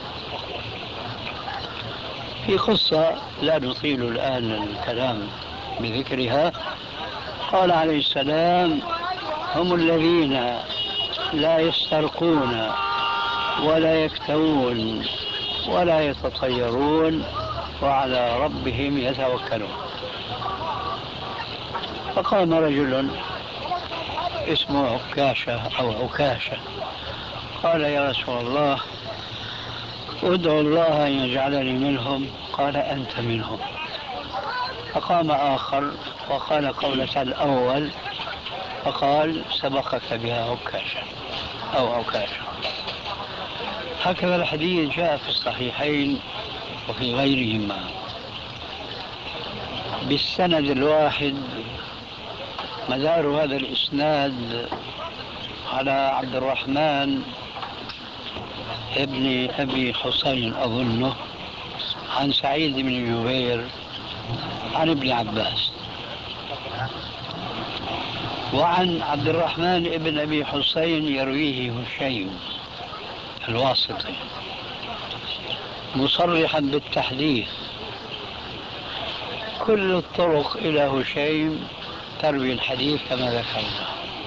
في قصة لا نطيل الآن الكلام بذكرها. قال عليه السلام: هم الذين لا يسترقون ولا يكتوون ولا يتطيرون وعلى ربهم يتوكلون. فقام رجل اسمه عكاشة أو عكاشة قال: يا رسول الله، ادعو الله أن يجعلني منهم. قال: أنت منهم. فقام آخر وقال قولة الأول، فقال: سبقك بها عكاشة أو عكاشة. هكذا الحديث جاء في الصحيحين وفي غيرهما بالسند الواحد. مدار هذا الإسناد على عبد الرحمن ابن أبي حسين أظنه، عن سعيد بن جبير عن ابن عباس، وعن عبد الرحمن ابن أبي حسين يرويه هشيم الواسطي مصرحا بالتحديث. كل الطرق إلى هشيم تروي الحديث كما ذكرنا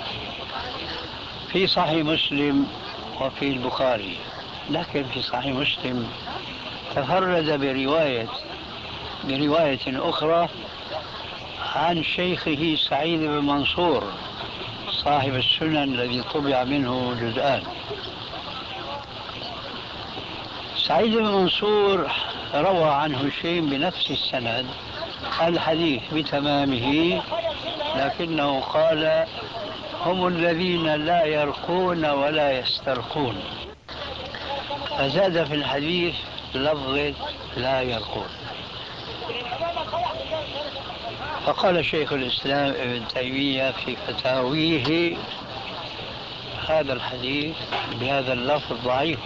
في صحيح مسلم وفي البخاري. لكن في صحيح مسلم تفرد برواية برواية أخرى عن شيخه سعيد بن منصور صاحب السنن الذي طبع منه جزءان. سعيد بن منصور روى عن هشيم بنفس السند الحديث بتمامه، لكنه قال: هم الذين لا يرقون ولا يسترقون، فزاد في الحديث لفظة لا يرقون. فقال شيخ الإسلام ابن تيمية في فتاويه: هذا الحديث بهذا اللفظ ضعيف،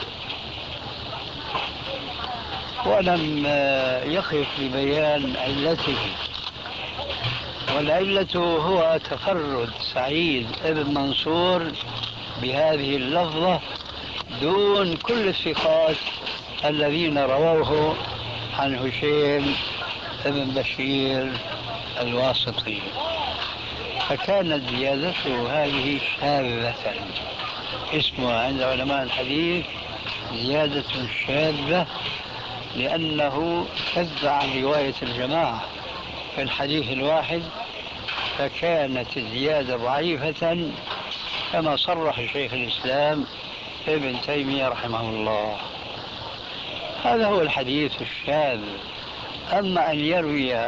ولم يقف لبيان علته، والعلة هو تفرد سعيد بن منصور بهذه اللفظة دون كل الثقات الذين رووه عن هشيم بن بشير الواسطي، فكانت زيادته هذه شاذة، اسمها عند علماء الحديث زيادة شاذة لأنه شذ عن رواية الجماعة في الحديث الواحد، فكانت الزيادة ضعيفة كما صرح شيخ الإسلام ابن تيمية رحمه الله. هذا هو الحديث الشاذ. أما أن يروي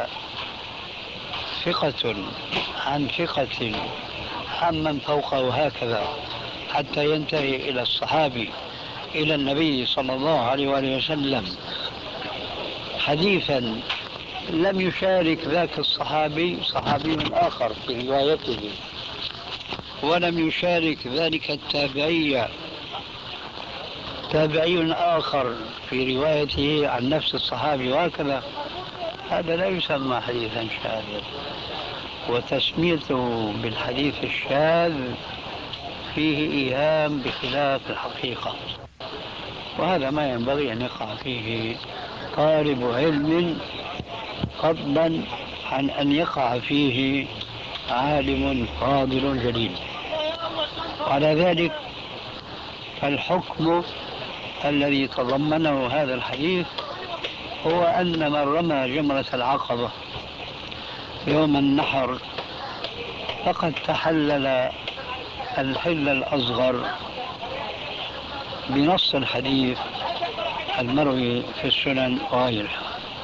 ثقة عن ثقة عمن فوقه هكذا حتى ينتهي إلى الصحابي إلى النبي صلى الله عليه وآله وسلم حديثا لم يشارك ذاك الصحابي صحابي آخر في روايته، ولم يشارك ذلك التابعي تابعي آخر في روايته عن نفس الصحابي وهكذا، هذا لا يسمى حديثا شاذا. وتسميته بالحديث الشاذ فيه إيهام بخلاف الحقيقة، وهذا ما ينبغي أن يقع فيه طالب علم، فضلا عن أن يقع فيه عالم فاضل جليل. على ذلك فالحكم الذي تضمنه هذا الحديث هو أن من رمى جمرة العقبة يوم النحر فقد تحلل الحل الأصغر بنص الحديث المروي في السنن وغيرها،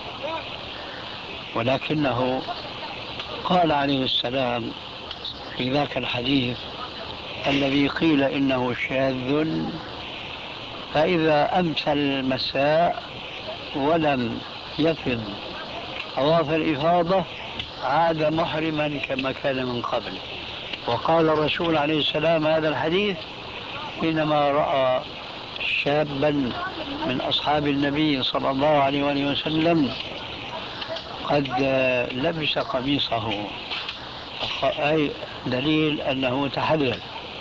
ولكنه قال عليه السلام في ذاك الحديث الذي قيل إنه شاذ: فإذا أمسى المساء ولم يفض طواف الإفاضة عاد محرما كما كان من قبل. وقال الرسول عليه السلام هذا الحديث حينما رأى شابا من أصحاب النبي صلى الله عليه وآله وسلم قد لبس قميصه، أي دليل أنه تحلل،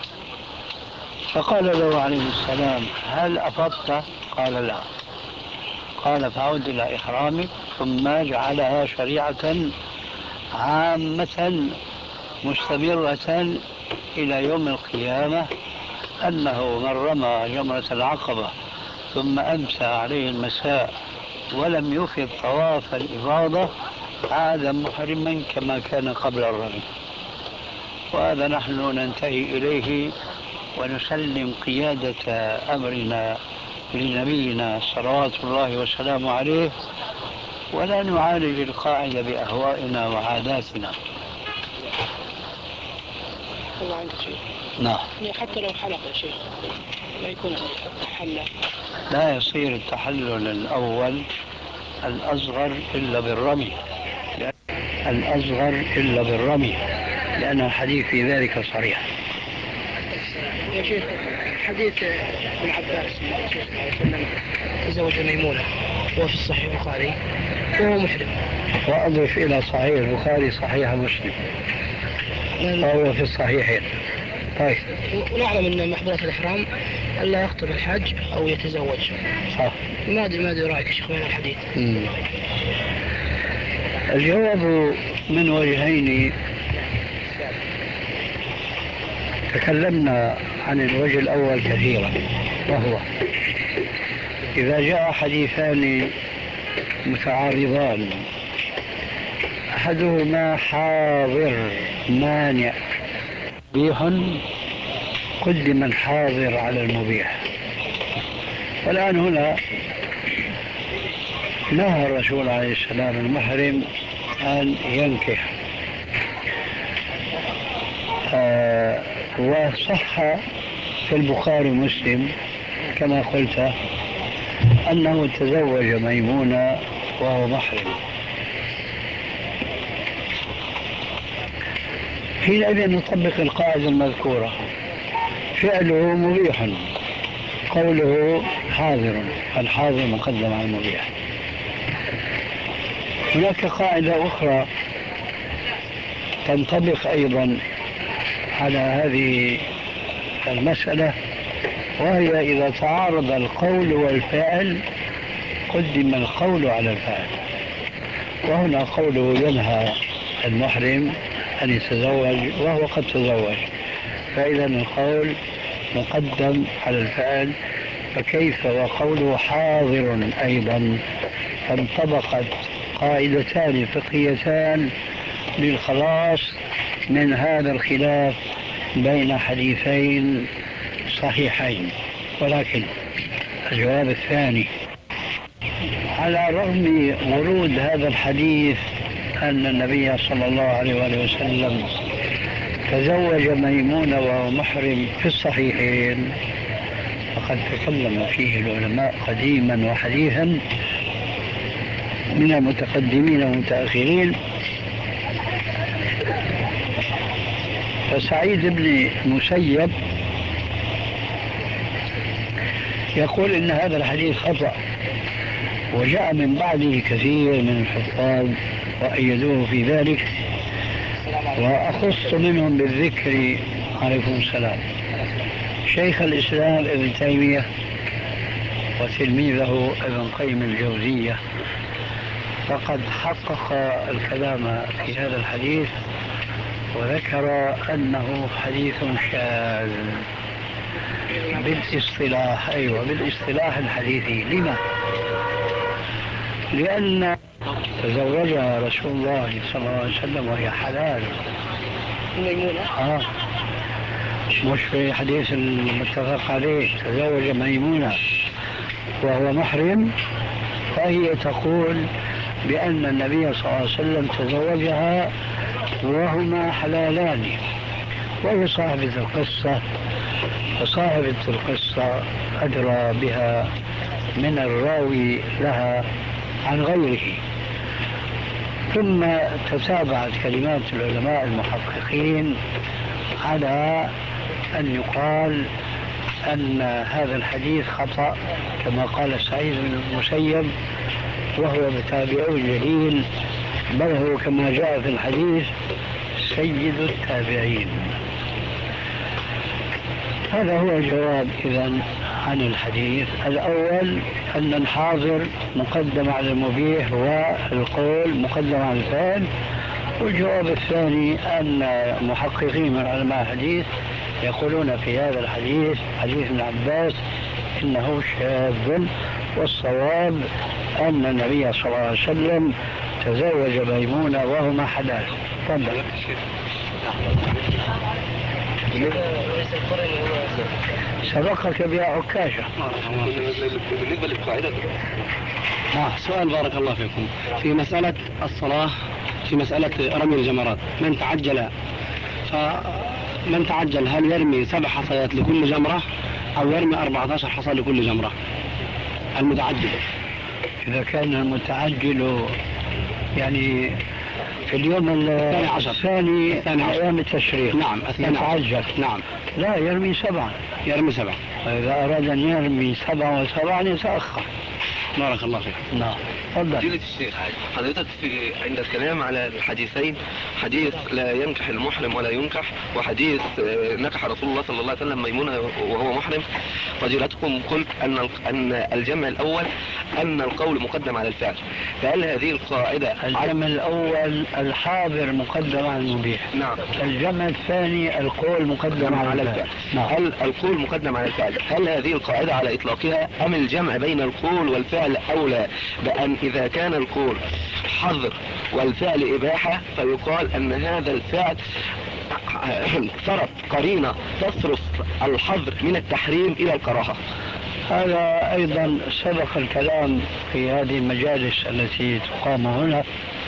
فقال له عليه السلام: هل أفضت؟ قال: لا. قال: فعود إلى إحرامك. ثم جعلها شريعة عامة مستمرة إلى يوم القيامة، أنه من رمى جمرة العقبة ثم أمسى عليه المساء ولم يفض طواف الإفاضة عاد محرما كما كان قبل الرمي. وهذا نحن ننتهي إليه ونسلم قيادة أمرنا لنبينا صلوات الله وسلامه عليه، ولا نعالج القاعدة بأهوائنا وعاداتنا. والله عندك شيء؟ نعم. يعني حتى لو حلق يا شيخ لا يكون تحلل؟ لا يصير التحلل الأول الأصغر إلا بالرمي، الأصغر إلا بالرمي، لأن الحديث في ذلك صريح. يا شيخ حديث ابن عباس النبي صلى الله عليه وسلم تزوج ميمونة وهو في الصحيح البخاري وهو محرم، وأضف إلى صحيح البخاري صحيح مسلم وهو في الصحيحين. طيب. ونعلم أن محظورات الإحرام ألا يخطب الحج أو يتزوج. صح. ما أدري ما أدري رأيك شيخ من الحديث؟ مم. الجواب من وجهين. تكلمنا عن الوجه الأول كثيرا، وهو إذا جاء حديثان متعارضان أحدهما حاضر مانع مبيح قدم الحاضر على المبيح. والآن هنا نهى الرسول عليه السلام المحرم أن ينكح، آه وصح في البخاري ومسلم كما قلت أنه تزوج ميمونة وهو محرم. حينئذ نطبق القاعدة المذكورة: فعله مبيح، قوله حاضر، الحاضر مقدم على المبيح. هناك قاعدة أخرى تنطبق أيضا على هذه المسألة، وهي إذا تعارض القول والفعل قدم القول على الفعل. وهنا قوله ينهى المحرم أن يتزوج وهو قد تزوج، فإذا القول مقدم على الفعل فكيف وقوله حاضر أيضا؟ فانطبقت قاعدتان فقهيتان للخلاص من هذا الخلاف بين حديثين صحيحين. ولكن الجواب الثاني، على رغم ورود هذا الحديث أن النبي صلى الله عليه وسلم تزوج ميمونة وهو محرم في الصحيحين، فقد تكلم فيه العلماء قديما وحديثا من المتقدمين والمتأخرين. فسعيد بن المسيب يقول إن هذا الحديث خطأ، وجاء من بعده كثير من الحفاظ وأيدوه في ذلك، وأخص منهم بالذكر عليكم السلام شيخ الإسلام ابن تيمية وتلميذه ابن قيم الجوزية، فقد حقق الكلام في هذا الحديث وذكر أنه حديث شاذ بالاصطلاح. أيوة بالإصطلاح الحديثي. لما؟ لأن تزوجها رسول الله صلى الله عليه وسلم وهي حلال. آه. مش في حديث المتفق عليه تزوج ميمونة وهو محرم، فهي تقول بأن النبي صلى الله عليه وسلم تزوجها وهما حلالان، وهي صاحبة القصة، فصاحبة القصة أدرى بها من الراوي لها عن غيره. ثم تتابعت كلمات العلماء المحققين على أن يقال أن هذا الحديث خطأ كما قال سعيد بن المسيب، وهو بتابعه جليل، بل هو كما جاء في الحديث سيد التابعين. هذا هو الجواب إذن عن الحديث الأول، أن الحاضر مقدم على المبيح والقول مقدم على الفعل. والجواب الثاني أن محققين من علماء الحديث يقولون في هذا الحديث حديث ابن عباس إنه شاذ، والصواب أن النبي صلى الله عليه وسلم تزوج ميمونة وهما حلال. تفضل. سبقك بها عكاشة. بالنسبة للقاعدة آه سؤال بارك الله فيكم في مسألة الصلاة، في مسألة رمي الجمرات، من تعجل فمن تعجل هل يرمي سبع حصيات لكل جمرة أو يرمي أربعة عشر حصى لكل جمرة؟ المتعجل إذا كان المتعجل يعني في اليوم الثاني عشر الثاني من أيام التشريق، نعم الثاني يتعجل، نعم لا يرمي سبعة، يرمي سبعة. إذا أراد أن يرمي سبعة وسبعة يتأخر. بارك الله فيك. نعم. تفضل. فضيلة الشيخ، حضرتك في عند الكلام على الحديثين، حديث لا ينكح المحرم ولا ينكح، وحديث نكح رسول الله صلى الله عليه وسلم ميمونة وهو محرم، فضيلتكم قلت أن أن الجمع الأول أن القول مقدم على الفعل، فهل هذه القاعدة؟ الجمع الأول الحاضر مقدم على المبيح. نعم. الجمع الثاني القول مقدم على الفعل. نعم. هل القول مقدم على الفعل، هل هذه القاعدة على إطلاقها أم الجمع بين القول والفعل أولى؟ بأن إذا كان القول حظر والفعل إباحة فيقال أن هذا الفعل صرف قرينة تصرف الحظر من التحريم إلى الكراهة. هذا أيضا سبق الكلام في هذه المجالس التي تقام هنا.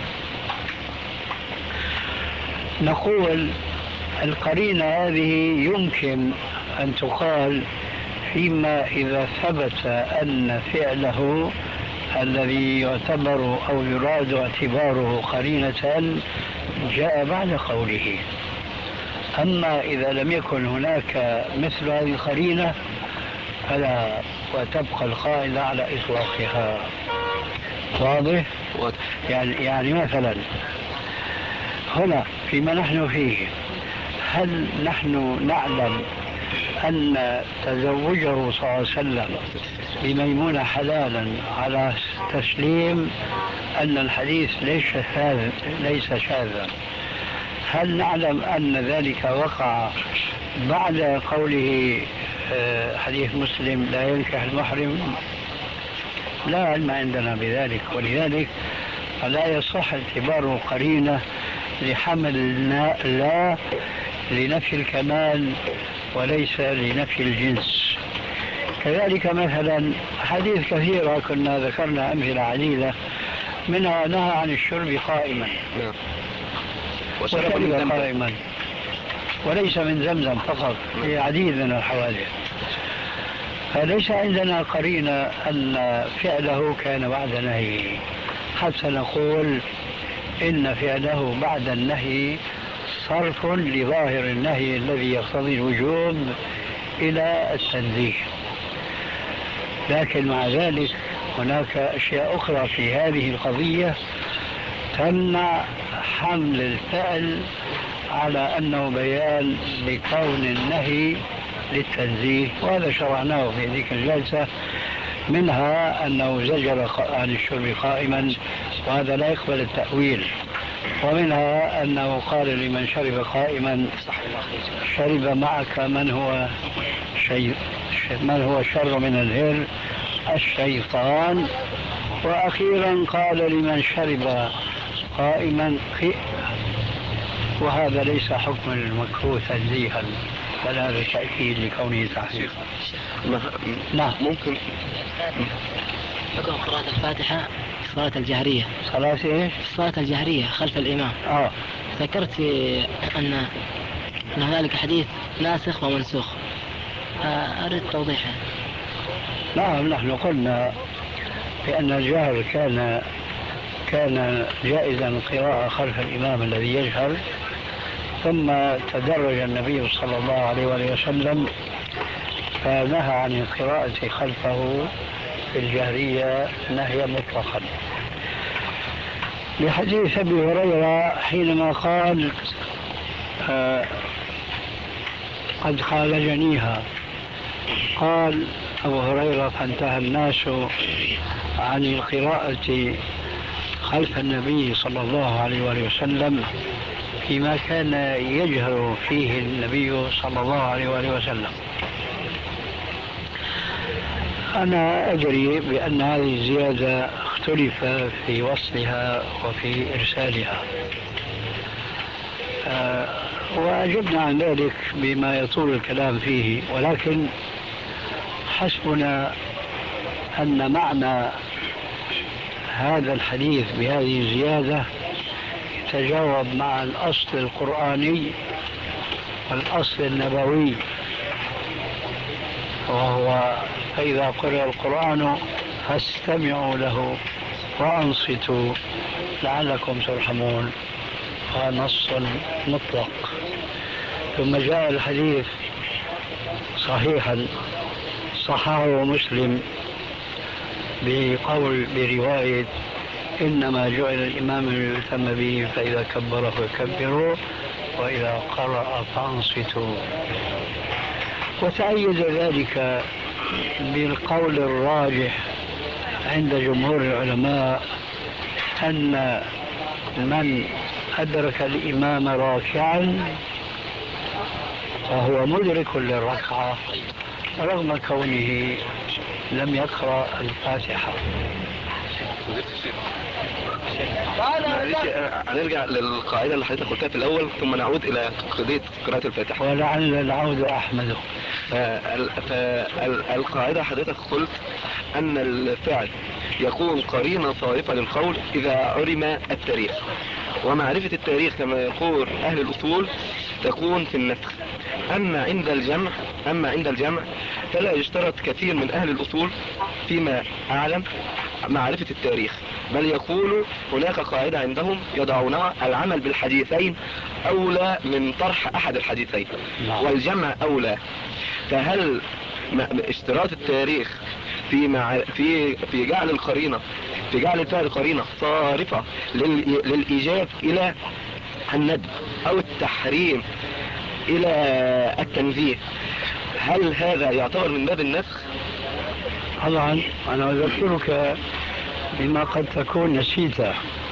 نقول القرينة هذه يمكن أن تقال فيما إذا ثبت أن فعله الذي يعتبر أو يراد اعتباره قرينة جاء بعد قوله. أما إذا لم يكن هناك مثل هذه القرينة فلا، وتبقى القاعدة على إطلاقها. واضح؟ يعني يعني مثلا هنا فيما نحن فيه، هل نحن نعلم أن تزوجه صلى الله عليه وسلم بميمونة حلالا على تسليم أن الحديث ليس شاذ ليس شاذا؟ هل نعلم أن ذلك وقع بعد قوله آه، حديث مسلم لا ينكح المحرم، لا علم عندنا بذلك، ولذلك فلا يصح اعتباره قرينة لحمل لا لنفي الكمال وليس لنفي الجنس. كذلك مثلا حديث كثيرة كنا ذكرنا أمثلة عديدة، منها نهى عن الشرب قائما وشرب قائما، وليس من زمزم فقط، في عديد من الحوادث. فليس عندنا قرينة أن فعله كان بعد نهيه حتى نقول إن فعله بعد النهي صرف لظاهر النهي الذي يقتضي الوجوب إلى التنزيه. لكن مع ذلك هناك أشياء أخرى في هذه القضية تمنع حمل الفعل على أنه بيان لكون النهي للتنزيه، وهذا شرعناه في ذيك الجلسة. منها أنه زجر عن الشرب قائما، وهذا لا يقبل التأويل. ومنها أنه قال لمن شرب قائما شرب معك من هو شيء من هو شر من الهر الشيطان. وأخيرا قال لمن شرب قائما خئ، وهذا ليس حكم المكروه تنزيها، بل هذا تأكيد لكونه تحقيق. نعم ممكن حكم قراءة الفاتحة في الصلاة الجهرية. صلاة ايش؟ الصلاة الجهرية خلف الإمام. اه ذكرت في أن أن هنالك حديث ناسخ ومنسوخ، أريد توضيحه. نعم نحن قلنا بأن الجهر كان كان جائزا قراءة خلف الإمام الذي يجهر، ثم تدرج النبي صلى الله عليه وآله وسلم فنهى عن القراءة خلفه في الجهرية نهيا مطلقا، لحديث أبي هريرة حينما قال آه قد خالجنيها، قال أبو هريرة فانتهى الناس عن القراءة خلف النبي صلى الله عليه وآله وسلم فيما كان يجهر فيه النبي صلى الله عليه وآله وسلم. أنا أدري بأن هذه الزيادة اختلف في وصلها وفي إرسالها، أه وأجبنا عن ذلك بما يطول الكلام فيه، ولكن حسبنا أن معنى هذا الحديث بهذه الزيادة يتجاوب مع الأصل القرآني والأصل النبوي، وهو فإذا قرأ القرآن فاستمعوا له وأنصتوا لعلكم ترحمون، ونص مطلق. ثم جاء الحديث صحيحا صححه مسلم بقول برواية إنما جعل الإمام ليؤتم به فإذا كبر فكبروا وإذا قرأ فانصتوا. وتأيد ذلك بالقول الراجح عند جمهور العلماء أن من أدرك الإمام راكعا فهو مدرك للركعة رغم كونه لم يقرأ الفاتحة. هنرجع للقاعدة اللي حضرتك قلتها في الأول ثم نعود إلى قضية قراءة الفاتحة. ولعل العود أحمد. فالقاعدة حضرتك قلت أن الفعل يكون قرينة صارفة للقول إذا علم التاريخ، ومعرفة التاريخ كما يقول أهل الأصول تكون في النسخ. أما عند الجمع أما عند الجمع فلا يشترط كثير من أهل الأصول فيما أعلم معرفة التاريخ، بل يقول هناك قاعدة عندهم يضعونها العمل بالحديثين أولى من طرح أحد الحديثين والجمع أولى. فهل اشتراط التاريخ في مع في في جعل القرينة في جعل الفعل قرينة صارفة للإيجاب إلى الندب أو التحريم إلى التنزيه، هل هذا يعتبر من باب النسخ؟ طبعا أنا أذكرك بما قد تكون نسيته.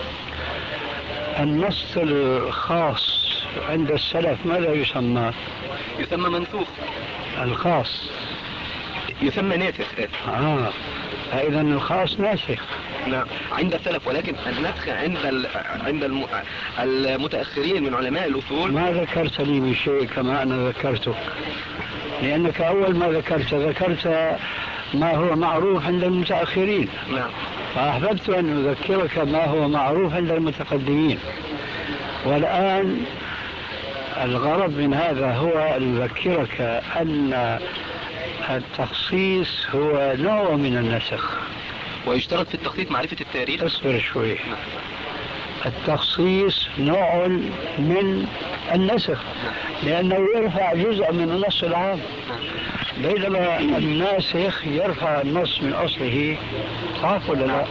النص الخاص عند السلف ماذا يسمى؟ يسمى منسوخ. الخاص يسمى ناسخ. آه فإذا الخاص ناسخ. نعم عند السلف، ولكن النسخ عند ال... عند الم... المتأخرين من علماء الأصول. ما ذكرت لي بشيء كما أنا ذكرتك، لأنك أول ما ذكرت ذكرت ما هو معروف عند المتأخرين. نعم. فأحببت أن أذكرك ما هو معروف عند المتقدمين، والآن الغرض من هذا هو أن أذكرك أن التخصيص هو نوع من النسخ. ويشترط في التخصيص معرفة التاريخ. اصبر شوي. التخصيص نوع من النسخ لأنه يرفع جزء من النص العام، بينما الناسخ يرفع النص من أصله. صح ولا لا؟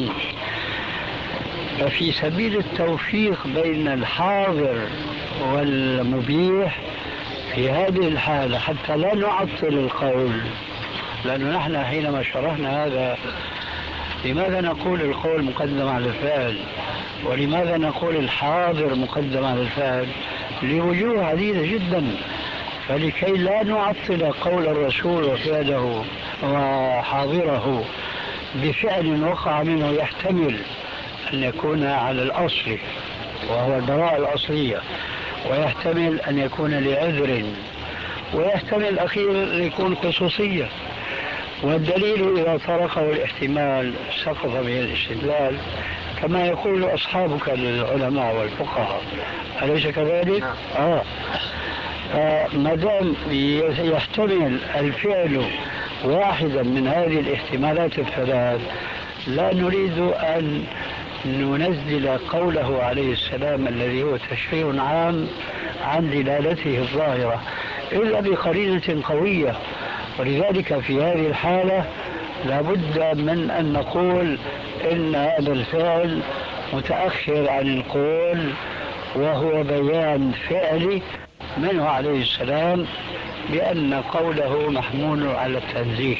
ففي سبيل التوفيق بين الحاضر والمبيح في هذه الحالة حتى لا نعطل القول، لأنه نحن حينما شرحنا هذا لماذا نقول القول مقدم على الفعل، ولماذا نقول الحاضر مقدم على الفعل؟ لوجوه عديدة جدا. فلكي لا نعطل قول الرسول وفعله وحاضره بفعل وقع منه يحتمل أن يكون على الأصل وهو البراءة الأصلية، ويحتمل أن يكون لعذر، ويحتمل أخيرا أن يكون خصوصية، والدليل إذا طرقه الاحتمال سقط به الاستدلال كما يقول أصحابك للعلماء والفقهاء، أليس كذلك؟ آه. ما دام يحتمل الفعل واحدا من هذه الاحتمالات الثلاث لا نريد أن ننزل قوله عليه السلام الذي هو تشريع عام عن دلالته الظاهرة إلا بقرينة قوية. ولذلك في هذه الحالة لابد من أن نقول إن هذا الفعل متأخر عن القول، وهو بيان فعلي منه عليه السلام بأن قوله محمول على التنزيه.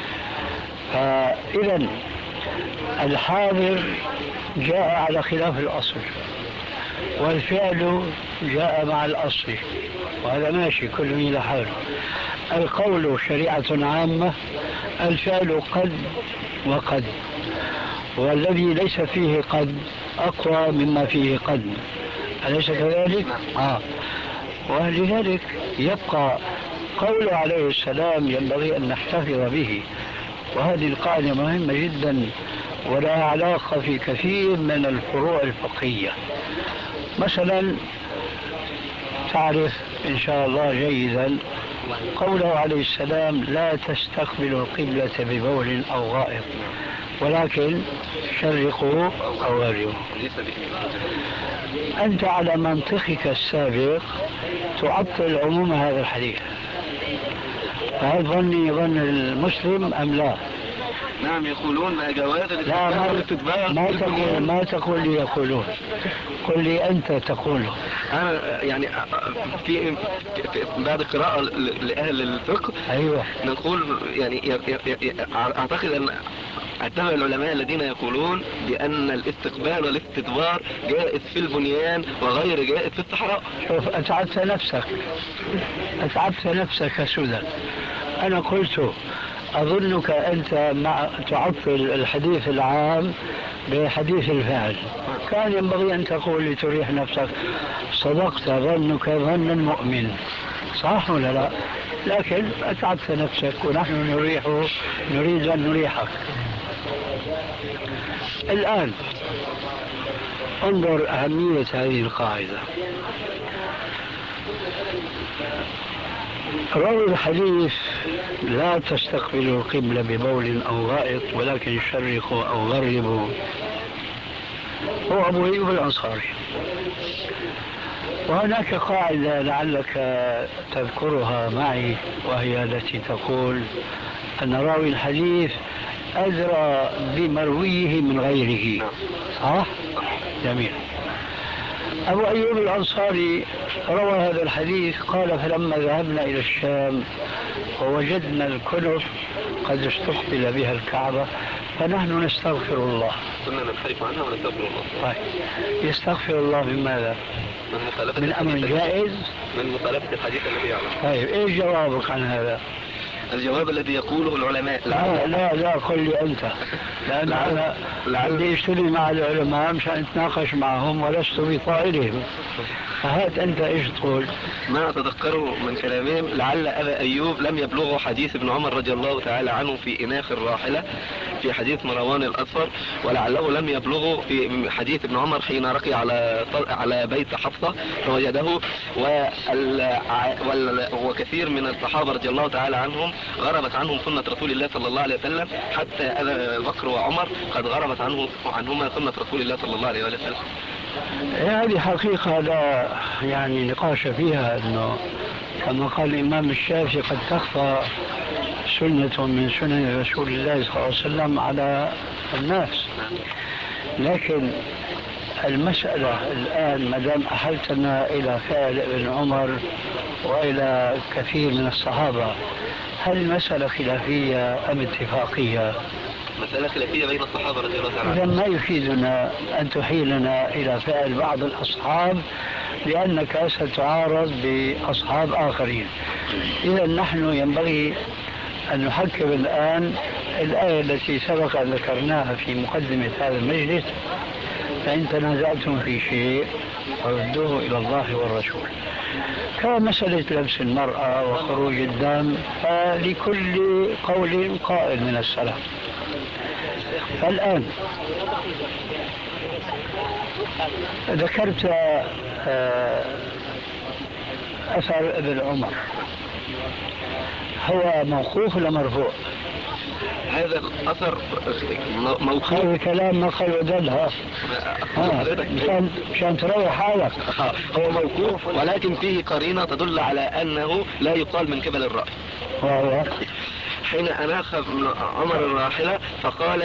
فإذا الحاضر جاء على خلاف الأصل، والفعل جاء مع الأصل، وهذا ماشي كل إلى حاله. القول شريعة عامة، الفعل قد وقد، والذي ليس فيه قد أقوى مما فيه قد، أليس كذلك؟ آه. ولذلك يبقى قول عليه السلام ينبغي أن نحتفظ به، وهذه القاعدة مهمة جدا ولها علاقة في كثير من الفروع الفقهية. مثلا تعرف إن شاء الله جيدا قوله عليه السلام لا تستقبلوا القبلة ببول أو غائط ولكن شرقوا أو غربوا. أنت على منطقك السابق تعطل عموم هذا الحديث، فهل ظني ظن المسلم أم لا؟ نعم يقولون جواز لا ما, ما تقول ما تقول لي يقولون، قل لي أنت تقوله. أنا يعني في, في بعد قراءة لأهل الفقه أيوة نقول يعني أعتقد أن أتبع العلماء الذين يقولون بأن الاستقبال والاستدبار جائز في البنيان وغير جائز في الصحراء. شوف أتعبت نفسك أتعبت نفسك سودا. أنا قلت أظنك أنت مع تعطل الحديث العام بحديث الفعل، كان ينبغي أن تقول لي تريح نفسك صدقت ظنك ظن المؤمن، صح ولا لا؟ لكن أتعبت نفسك ونحن نريح نريد أن نريحك. الآن انظر أهمية هذه القاعدة. راوي الحديث لا تستقبلوا القبلة ببول أو غائط ولكن شرقوا أو غربوا هو أبو أيوب الأنصاري. وهناك قاعدة لعلك تذكرها معي، وهي التي تقول أن راوي الحديث أدرى بمرويه من غيره، صح؟ جميل. أبو أيوب الأنصاري روى هذا الحديث قال فلما ذهبنا إلى الشام ووجدنا الكنف قد استقبل بها الكعبة فنحن نستغفر الله. كنا ننحرف عنها ونستغفر الله. طيب يستغفر الله من ماذا؟ من مخالفة من أمر جائز؟ من مخالفة الحديث الذي يعلم. طيب إيش جوابك عن هذا؟ الجواب الذي يقوله العلماء. لا لا لا قل لي أنت، لأن أنا بدي أشتري مع العلماء مشان أتناقش معهم ولست بطائلهم، فهات أنت إيش تقول؟ ما أتذكره من كلامهم لعل أبا أيوب لم يبلغه حديث ابن عمر رضي الله تعالى عنه في إناخ الراحلة في حديث مروان الأصفر، ولعله لم يبلغه في حديث ابن عمر حين رقي على على بيت حفصة فوجده، وكثير من الصحابة رضي الله تعالى عنهم غربت عنهم سنة رسول الله صلى الله عليه وسلم، حتى أبا بكر وعمر قد غربت عنه عنهما سنة رسول الله صلى الله عليه وسلم. هذه حقيقة لا يعني نقاش فيها، أنه كما قال الإمام الشافعي قد تخفى سنة من سنن رسول الله صلى الله عليه وسلم على الناس، لكن المسألة الآن ما دام أحلتنا إلى فعل ابن عمر وإلى كثير من الصحابة، هل المسألة خلافية أم اتفاقية؟ مسألة خلافية بين الصحابة رضي الله تعالى عنهم. إذا ما يفيدنا أن تحيلنا إلى فعل بعض الأصحاب لأنك ستعارض بأصحاب آخرين. إذا نحن ينبغي أن نحكم الآن الآية التي سبق أن ذكرناها في مقدمة هذا المجلس: فإن تنازعتم في شيء فردوه إلى الله والرسول. كمسألة لبس المرأة وخروج الدم فلكل قول قائل من السلف. فالآن ذكرت أثر ابن عمر، هو موقوف ولا مرفوع؟ هذا الأثر موقوف. هذا الكلام ما قال ودلها مشان مشان تروح حالك. هو موقوف ولكن فيه قرينة تدل على أنه لا يقال من قبل الرأي. وهو حين أناخ عمر الراحلة فقال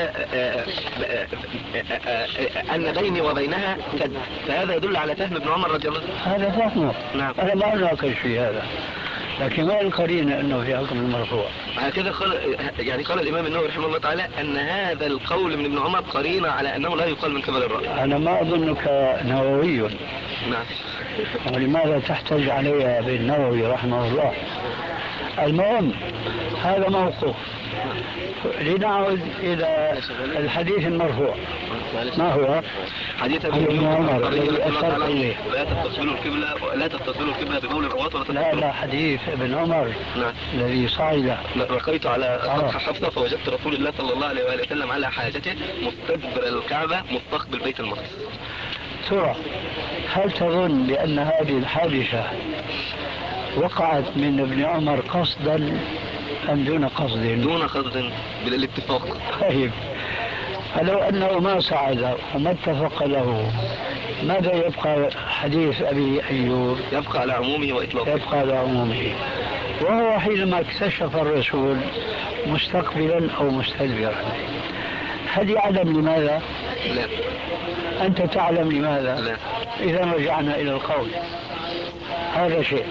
أن بيني وبينها سد، فهذا يدل على فهم ابن عمر رضي الله عنه. هذا فهمه. نعم. أنا ما أناقش في هذا، لكن ما القرينة أنه في حكم المرفوع؟ هكذا قال، يعني قال الإمام النووي رحمه الله تعالى أن هذا القول من ابن عمر قرينة على أنه لا يقال من قبل الرأي. أنا ما أظنك نووي. نعم. ولماذا تحتج علي بالنووي رحمه الله؟ المهم هذا موقوف. لنعود إلى الحديث المرفوع. ما هو؟ حديث ابن عمر الذي أشار إليه: لا تستقبلوا القبلة لا تستقبلوا القبلة ببول الرواة ولا لا لا حديث ابن عمر. نعم. الذي صعد رقيت على سطح حفصة فوجدت رسول الله صلى الله عليه وآله وسلم على حاجته مستدبر الكعبة مستقبل بيت المقدس. ترى هل تظن بأن هذه الحادثة وقعت من ابن عمر قصدا أم دون قصد؟ دون قصد بالاتفاق. طيب فلو أنه ما صعد وما اتفق له ماذا يبقى حديث أبي أيوب؟ يبقى على عمومه وإطلاقه. يبقى على عمومه. وهو حينما اكتشف الرسول مستقبلا أو مستدبرا، هل يعلم لماذا؟ لا. أنت تعلم لماذا؟ لا. إذا رجعنا إلى القول هذا شيء.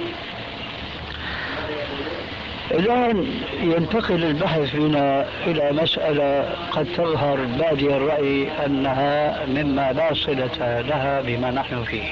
الآن ينتقل البحث بنا إلى مسألة قد تظهر بادي الرأي أنها مما لا صلة لها بما نحن فيه.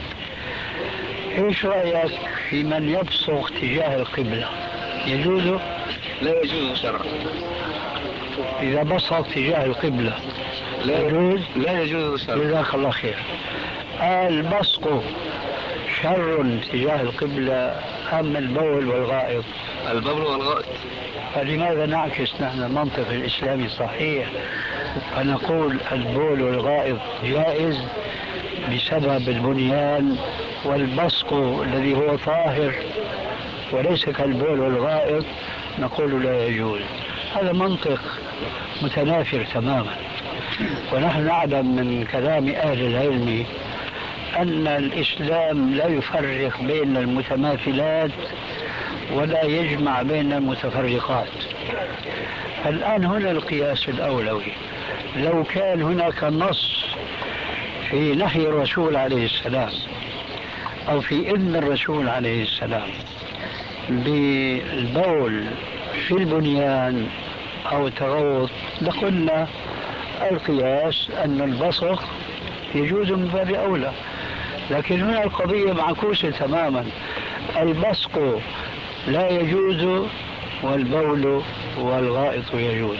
إيش رأيك في من يبصق تجاه القبلة؟ يجوز؟ لا يجوز شرعا. إذا بصق تجاه القبلة لا يجوز؟ لا يجوز شرعا. جزاك الله خير. البصق شر تجاه القبلة أم البول والغائط؟ البول والغائط. فلماذا نعكس نحن المنطق الإسلامي الصحيح فنقول البول والغائط جائز بسبب البنيان، والبصق الذي هو طاهر وليس كالبول والغائط نقول لا يجوز؟ هذا منطق متنافر تماما. ونحن نعلم من كلام أهل العلم أن الإسلام لا يفرق بين المتماثلات ولا يجمع بين المتفرقات. الآن هنا القياس الأولوي. لو كان هناك نص في نهي الرسول عليه السلام أو في إذن الرسول عليه السلام بالبول في البنيان أو التغوط لقلنا القياس أن البصق يجوز من باب أولى، لكن هنا القضية معكوسة تماما. البصق لا يجوز والبول والغائط يجوز.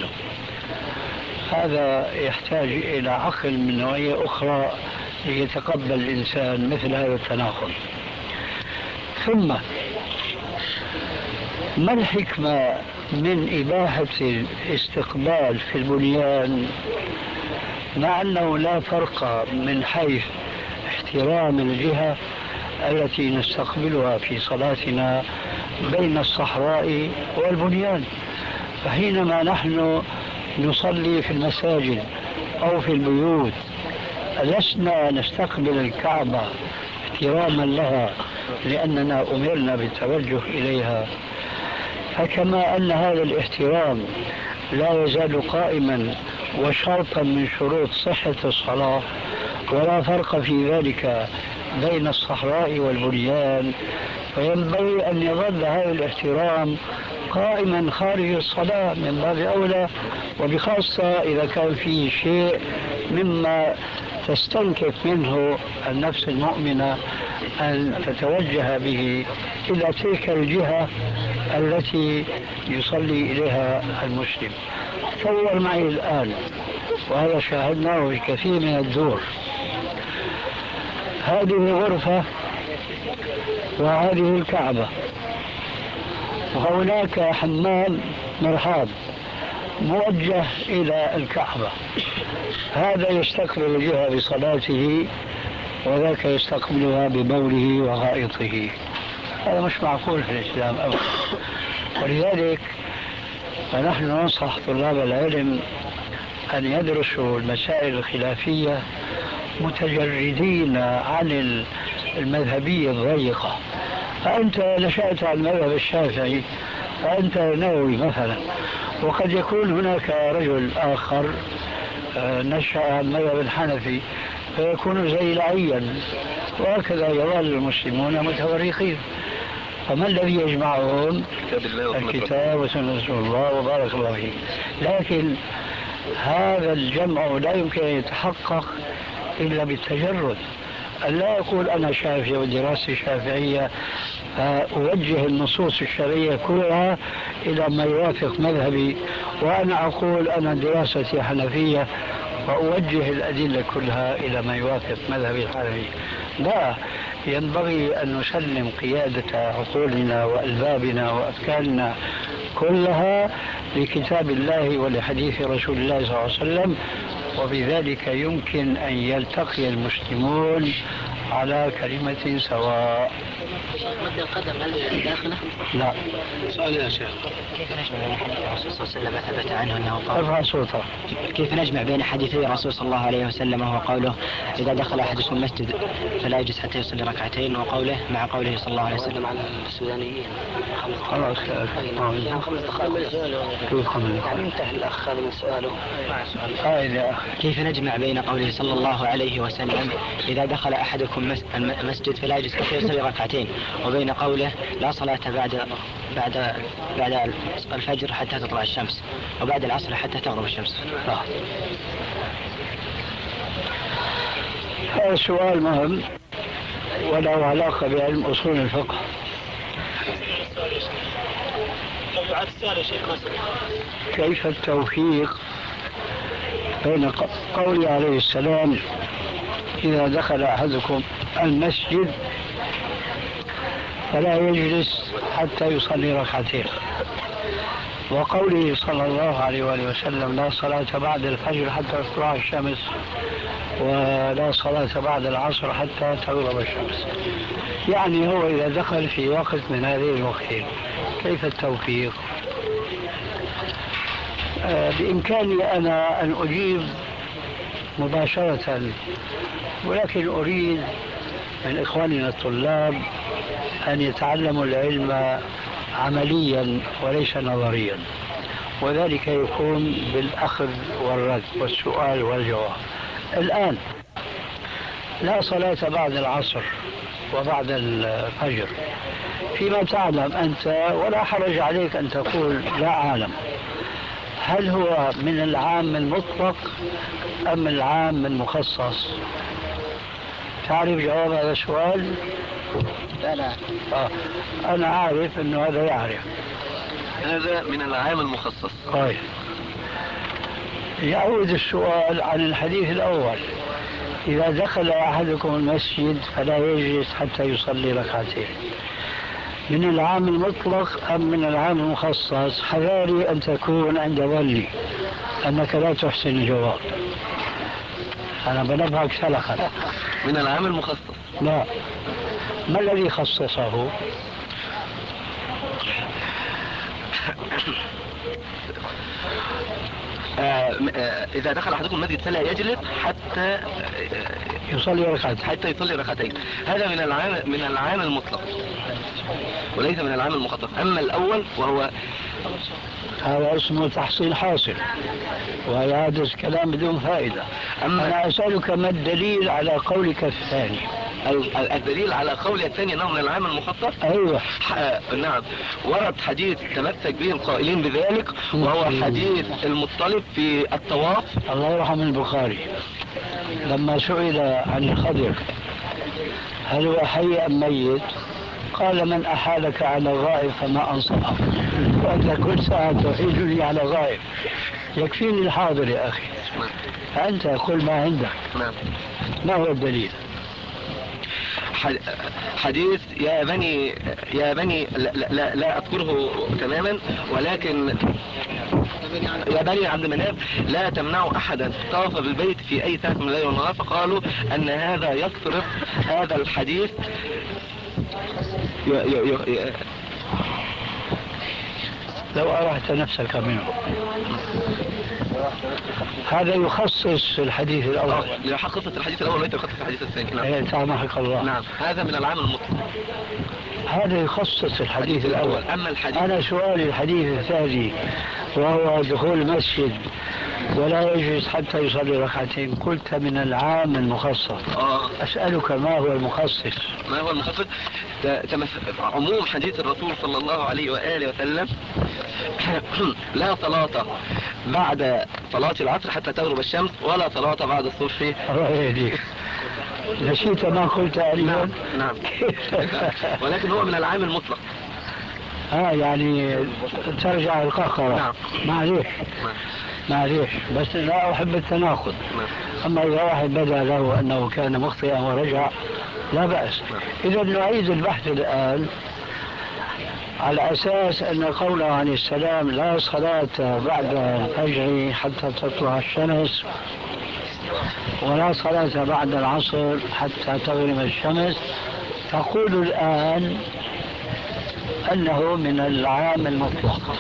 هذا يحتاج إلى عقل من نوعية أخرى ليتقبل الإنسان مثل هذا التناقض. ثم ما الحكمة من إباحة الاستقبال في البنيان مع أنه لا فرق من حيث احترام الجهة التي نستقبلها في صلاتنا بين الصحراء والبنيان؟ فحينما نحن نصلي في المساجد أو في البيوت لسنا نستقبل الكعبة احتراما لها لأننا أمرنا بالتوجه إليها، فكما أن هذا الاحترام لا يزال قائما وشرطا من شروط صحة الصلاة ولا فرق في ذلك بين الصحراء والبنيان، فينبغي أن يظل هذا الاحترام قائما خارج الصلاة من باب أولى، وبخاصة إذا كان فيه شيء مما تستنكف منه النفس المؤمنة أن تتوجه به إلى تلك الجهة التي يصلي إليها المسلم. تصور معي الآن، وهذا شاهدناه في كثير من الدور، هذه غرفة وهذه الكعبة وهناك حمام مرحاض موجه إلى الكعبة، هذا يستقبل الجهة بصلاته وذاك يستقبلها ببوله وغائطه. هذا مش معقول في الإسلام أبدا. ولذلك فنحن ننصح طلاب العلم أن يدرسوا المسائل الخلافية متجردين عن المذهبية الضيقة. فأنت نشأت على المذهب الشافعي، فأنت نووي مثلا، وقد يكون هناك رجل آخر نشأ على المذهب الحنفي فيكون زي العين، وهكذا يظل المسلمون متفرقين. فما الذي يجمعهم؟ الكتاب وسنة رسول الله وبارك الله فيه. لكن هذا الجمع لا يمكن أن يتحقق إلا بالتجرد. لا أقول أنا شافعي ودراستي شافعية فأوجه النصوص الشرعية كلها إلى ما يوافق مذهبي، وأنا أقول أنا دراستي حنفية وأوجه الأدلة كلها إلى ما يوافق مذهبي الحنفي. لا، ينبغي أن نسلم قيادة عقولنا وألبابنا وأفكارنا كلها لكتاب الله ولحديث رسول الله صلى الله عليه وسلم، وبذلك يمكن أن يلتقي المسلمون على كلمة سواء. مد القدم هل داخله؟ لا. سؤال يا شيخ، كيف نجمع بين حديث الرسول صلى الله عليه وسلم ثبت عنه أنه قال؟ ارفع صوتك. كيف نجمع بين حديثي الرسول صلى الله عليه وسلم وهو قوله إذا دخل أحدكم المسجد فلا يجلس حتى يصلي ركعتين، وقوله مع قوله صلى الله عليه وسلم عن السودانيين خلاص يعني خمس دقائق يعني انتهى الأخ هذا من سؤاله. كيف نجمع بين قوله صلى الله عليه وسلم إذا دخل أحدكم المسجد فلا يجلس حتى يصلي ركعتين، وبين قوله لا صلاة بعد بعد بعد الفجر حتى تطلع الشمس وبعد العصر حتى تغرب الشمس؟ هذا سؤال مهم وله علاقة بعلم أصول الفقه. كيف التوفيق بين قوله عليه السلام إذا دخل أحدكم المسجد فلا يجلس حتى يصلي ركعتين، وقوله صلى الله عليه وآله وسلم لا صلاة بعد الفجر حتى تطلع الشمس ولا صلاة بعد العصر حتى تغرب الشمس؟ يعني هو إذا دخل في وقت من هذه الوقتين كيف التوفيق؟ آه بإمكاني أنا أن أجيب مباشرة، ولكن أريد من إخواننا الطلاب أن يتعلموا العلم عمليا وليس نظريا، وذلك يكون بالأخذ والرد والسؤال والجواب. الآن لا صلاة بعد العصر وبعد الفجر فيما تعلم أنت، ولا حرج عليك أن تقول لا أعلم، هل هو من العام المطلق أم العام المخصص؟ تعرف جواب هذا السؤال؟ لا لا آه. أنا عارف أنه هذا يعرف. هذا من العام المخصص. طيب يعود السؤال عن الحديث الأول: إذا دخل أحدكم المسجد فلا يجلس حتى يصلي ركعتين، من العام المطلق أم من العام المخصص؟ حذاري أن تكون عند ظني أنك لا تحسن الجواب، أنا بنبهك سلخا. من العام المخصص. لا، ما الذي خصصه؟ آه آه إذا دخل أحدكم المسجد فلا يجلس حتى آه يصلي ركعتين حتى يصلي ركعتين. هذا من العام من العام المطلق وليس من العام المخصص. أما الأول وهو هذا اسمه تحصيل حاصل، وهذا الكلام بدون فائدة. أما أنا أسألك ما الدليل على قولك الثاني؟ الدليل على قولي الثاني أنه من العام المخصص. أيوة. نعم، ورد حديث تمسك به القائلين بذلك، وهو حديث المطلب في الطواف. الله يرحم البخاري لما سئل عن الخضر هل هو حي أم ميت، قال: من أحالك على غائب فما أنصفه، وأنت كل ساعة تحيلني على غائب، يكفيني الحاضر يا أخي، فأنت قل ما عندك. ما هو الدليل؟ حديث يا بني يا بني لا, لا, لا أذكره تماما، ولكن يا بني عبد مناف لا تمنعوا أحدا طاف بالبيت في أي ساعة من الليل والنهار، فقالوا أن هذا يصرف هذا الحديث ي ي ي لو أرحت نفسك منه. هذا يخصص الحديث الأول. يخصص الحديث الأول وليس يخصص الحديث الثاني. نعم. سامحك الله. نعم، هذا من العام المطلق. هذا يخصص الحديث الأول. أما الحديث أنا سؤالي الحديث الثاني وهو دخول المسجد ولا يجلس حتى يصلي ركعتين، قلت من العام المخصص. آه. أسألك ما هو المخصص؟ ما هو المخصص؟ عموم حديث الرسول صلى الله عليه وآله وسلم: لا صلاة بعد صلاة العصر حتى تغرب الشمس، ولا صلاة بعد الصبح. الله يهديك، نسيت ما قلت عليا. نعم نعم. ولكن هو من العام المطلق. اه يعني ترجع القهقرة. نعم. معليش معليش، بس لا أحب التناقض. أما إذا واحد بدا له أنه كان مخطئا ورجع لا بأس. إذا نعيد البحث الآن على أساس أن قوله عن السلام: لا صلاة بعد الفجر حتى تطلع الشمس، ولا صلاة بعد العصر حتى تغرب الشمس، تقول الآن أنه من العام المطلق،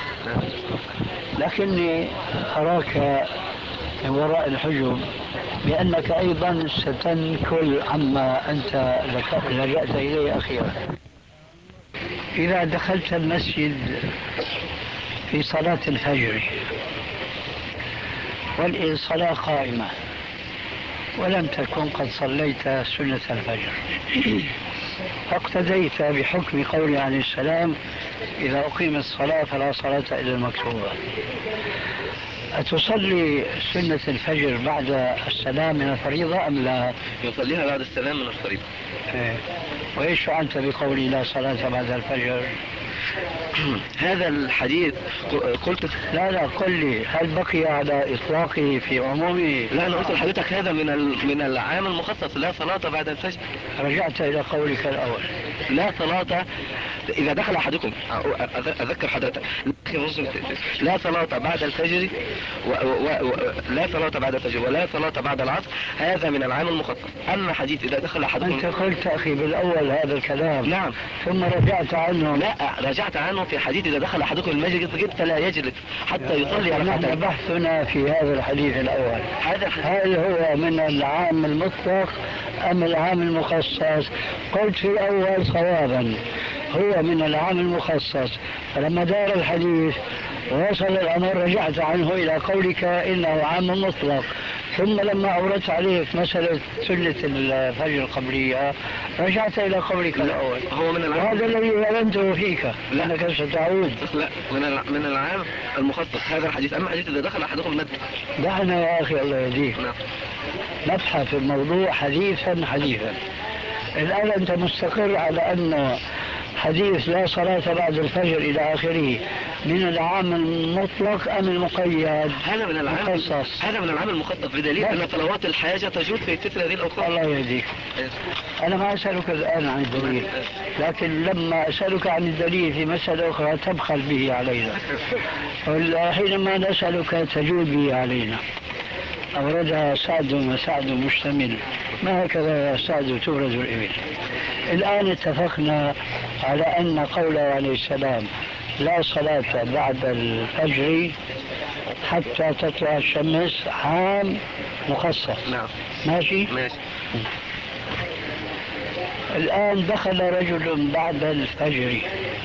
لكني أراك من وراء الحجب بأنك أيضا ستنكل عما أنت لجأت إليه أخيرا. إذا دخلت المسجد في صلاة الفجر والصلاة قائمة ولم تكن قد صليت سنة الفجر، فاقتديت بحكم قوله عليه السلام: إذا أقيم الصلاة فلا صلاة إلا المكتوبة، أتصلي سنة الفجر بعد السلام من الفريضة أم لا؟ يصليها بعد السلام من الفريضة. إيه. وإيش فعلت بقولي لا صلاة بعد الفجر؟ هذا الحديث قلت لا لا قل لي، هل بقي على إطلاقه في عمومه؟ لا، أنا قلت لحضرتك هذا من من العام المخصص: لا صلاة بعد الفجر. رجعت إلى قولك الأول: لا صلاة إذا دخل أحدكم، أذكر حضرتك، لا صلاة بعد الفجر و... و... و... لا صلاة بعد الفجر ولا صلاة بعد العصر، هذا من العام المخصص. أما حديث إذا دخل أحدكم، أنت قلت أخي بالأول هذا الكلام. نعم. ثم رجعت عنه. لا، رجعت عنه في حديث إذا دخل أحدكم المسجد فلا يجلس حتى يصلي ركعتين. نحن بحثنا في هذا الحديث الأول، هذا هل هو من العام المطلق أم العام المخصص؟ قلت في الأول صوابا هو من العام المخصص، فلما دار الحديث ووصل الأمر رجعت عنه إلى قولك إنه عام مطلق، ثم لما أوردت عليك مسألة سنة الفجر القبلية رجعت إلى قولك الأول. هو من العام وهذا الذي ظننته فيك أنك ستعود. لا، من من العام المخصص هذا الحديث. أما حديث إذا دخل أحدكم المد دعنا يا أخي الله يهديك نبحث في الموضوع حديثا حديثا. الآن أنت مستقر على أن حديث لا صلاة بعد الفجر إلى آخره من العام المطلق أم المقيد؟ هذا من العام مخصص. هذا من العام المخصص بدليل أن صلوات الحاجة تجوز في مثل هذه الأوقات. الله يهديك. أنا ما أسألك الآن عن الدليل، لكن لما أسألك عن الدليل في مسألة أخرى تبخل به علينا، حينما نسألك تجود به علينا. أوردها سعد وسعد مشتمل، ما هكذا يا سعد تورد الإبل. الآن اتفقنا على أن قوله عليه السلام لا صلاة بعد الفجر حتى تطلع الشمس عام مخصص. نعم ماشي؟ ماشي. الآن دخل رجل بعد الفجر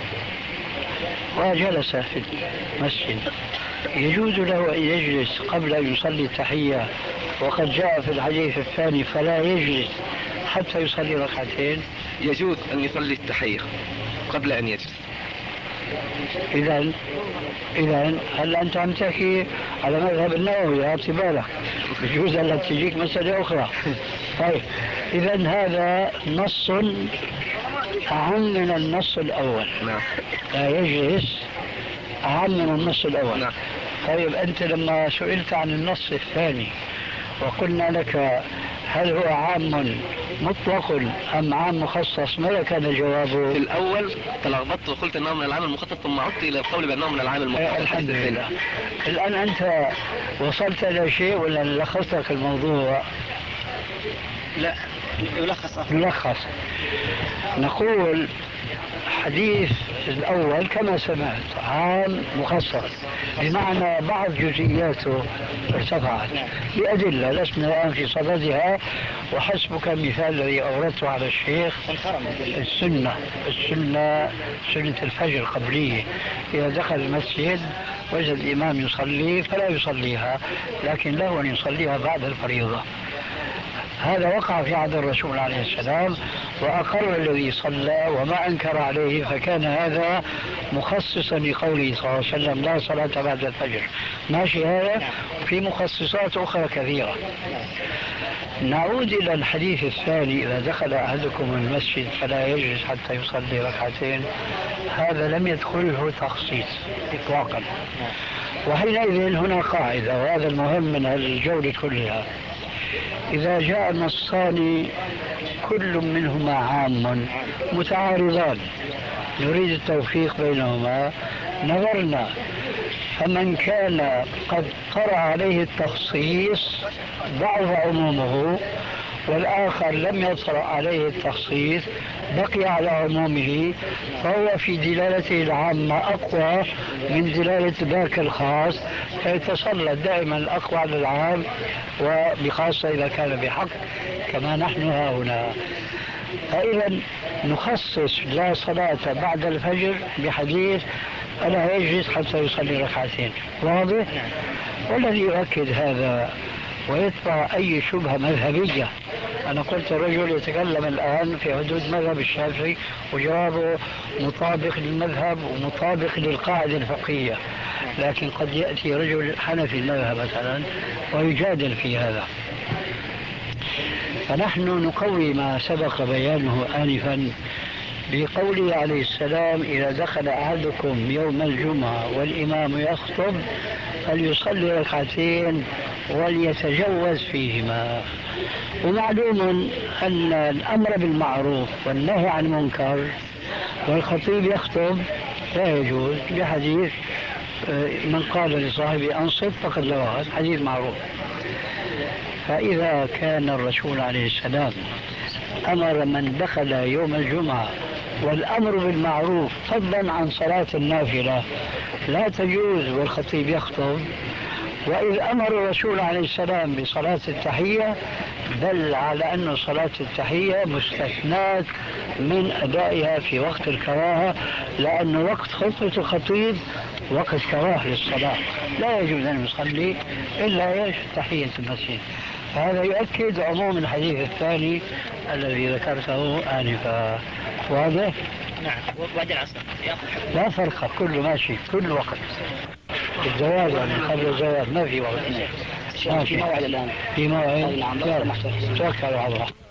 وجلس في المسجد، يجوز له أن يجلس قبل أن يصلي التحية، وقد جاء في الحديث الثاني فلا يجلس حتى يصلي ركعتين؟ يجوز أن يصلي التحية قبل أن يجلس. إذا إذا هل أنت عم تحكي على مذهب النووي؟ أعطي بالك بجوز أن تجيك مسألة أخرى. طيب إذا هذا نص أعم من النص الأول. نعم. لا يجلس أعم من النص الأول. نعم. طيب أنت لما سئلت عن النص الثاني وقلنا لك هل هو عام مطلق أم عام مخصص، ماذا كان جوابه؟ في الأول تلخبطت وقلت أنه من العام المخصص، ثم عدت إلى القول بأنه من العام المخصص. الحمد لله. الآن أنت وصلت إلى شيء ولا لخصت لك الموضوع؟ لا يلخص. يلخص. نقول حديث الأول كما سمعت عام مخصص، بمعنى بعض جزئياته ارتفعت بأدلة لسنا الآن في صددها، وحسبك المثال الذي أوردته على الشيخ السنة السنة سنة الفجر القبلية. إذا دخل المسجد وجد الإمام يصلي فلا يصليها، لكن له أن يصليها بعد الفريضة. هذا وقع في عهد الرسول عليه السلام وأقر الذي صلى وما أنكر عليه، فكان هذا مخصصا لقوله صلى الله عليه وسلم لا صلاة بعد الفجر. ماشي هذا؟ في مخصصات أخرى كثيرة. نعود إلى الحديث الثاني إذا دخل أحدكم المسجد فلا يجلس حتى يصلي ركعتين، هذا لم يدخله تخصيص إطلاقا. وحينئذ هنا قاعدة، وهذا المهم من الجولة كلها: إذا جاء نصان كل منهما عام متعارضان نريد التوفيق بينهما، نظرنا فمن كان قد طرأ عليه التخصيص ضعف عمومه، والآخر لم يطرأ عليه التخصيص بقي على عمومه، فهو في دلالته العامة أقوى من دلالة ذاك الخاص، فيتسلط دائما الأقوى على العام، وبخاصة إذا كان بحق كما نحن ها هنا. فإذا نخصص لا صلاة بعد الفجر بحديث ألا يجلس حتى يصلي ركعتين. واضح؟ والذي يؤكد هذا ويدفع أي شبهة مذهبية، أنا قلت رجل يتكلم الآن في حدود مذهب الشافعي وجوابه مطابق للمذهب ومطابق للقاعدة الفقهية، لكن قد يأتي رجل حنفي المذهب مثلا ويجادل في هذا. فنحن نقوي ما سبق بيانه آنفا بقوله عليه السلام إذا دخل أحدكم يوم الجمعة والإمام يخطب فليصلي ركعتين وليتجوز فيهما. ومعلوم أن الأمر بالمعروف والنهي عن المنكر والخطيب يخطب لا يجوز، بحديث من قال لصاحبه أنصت فقد لغى، حديث معروف. فإذا كان الرسول عليه السلام أمر من دخل يوم الجمعة والأمر بالمعروف فضلا عن صلاة النافلة لا تجوز والخطيب يخطب، وإذ أمر الرسول عليه السلام بصلاة التحية دل على أن صلاة التحية مستثنات من أدائها في وقت الكراهة، لأن وقت خطبة الخطيب وقت كراهة للصلاة لا يجوز أن يصلي إلا إيش تحية المسجد. هذا يؤكد عموم الحديث الثاني الذي ذكرته آنفا. واضح؟ نعم. وبعد العصر يأخذ حكم. لا فرق، كله ماشي كل وقت. الزواج يعني قبل الزواج ما في وقت. في موعد الآن. في موعد. نعم. توكل على الله.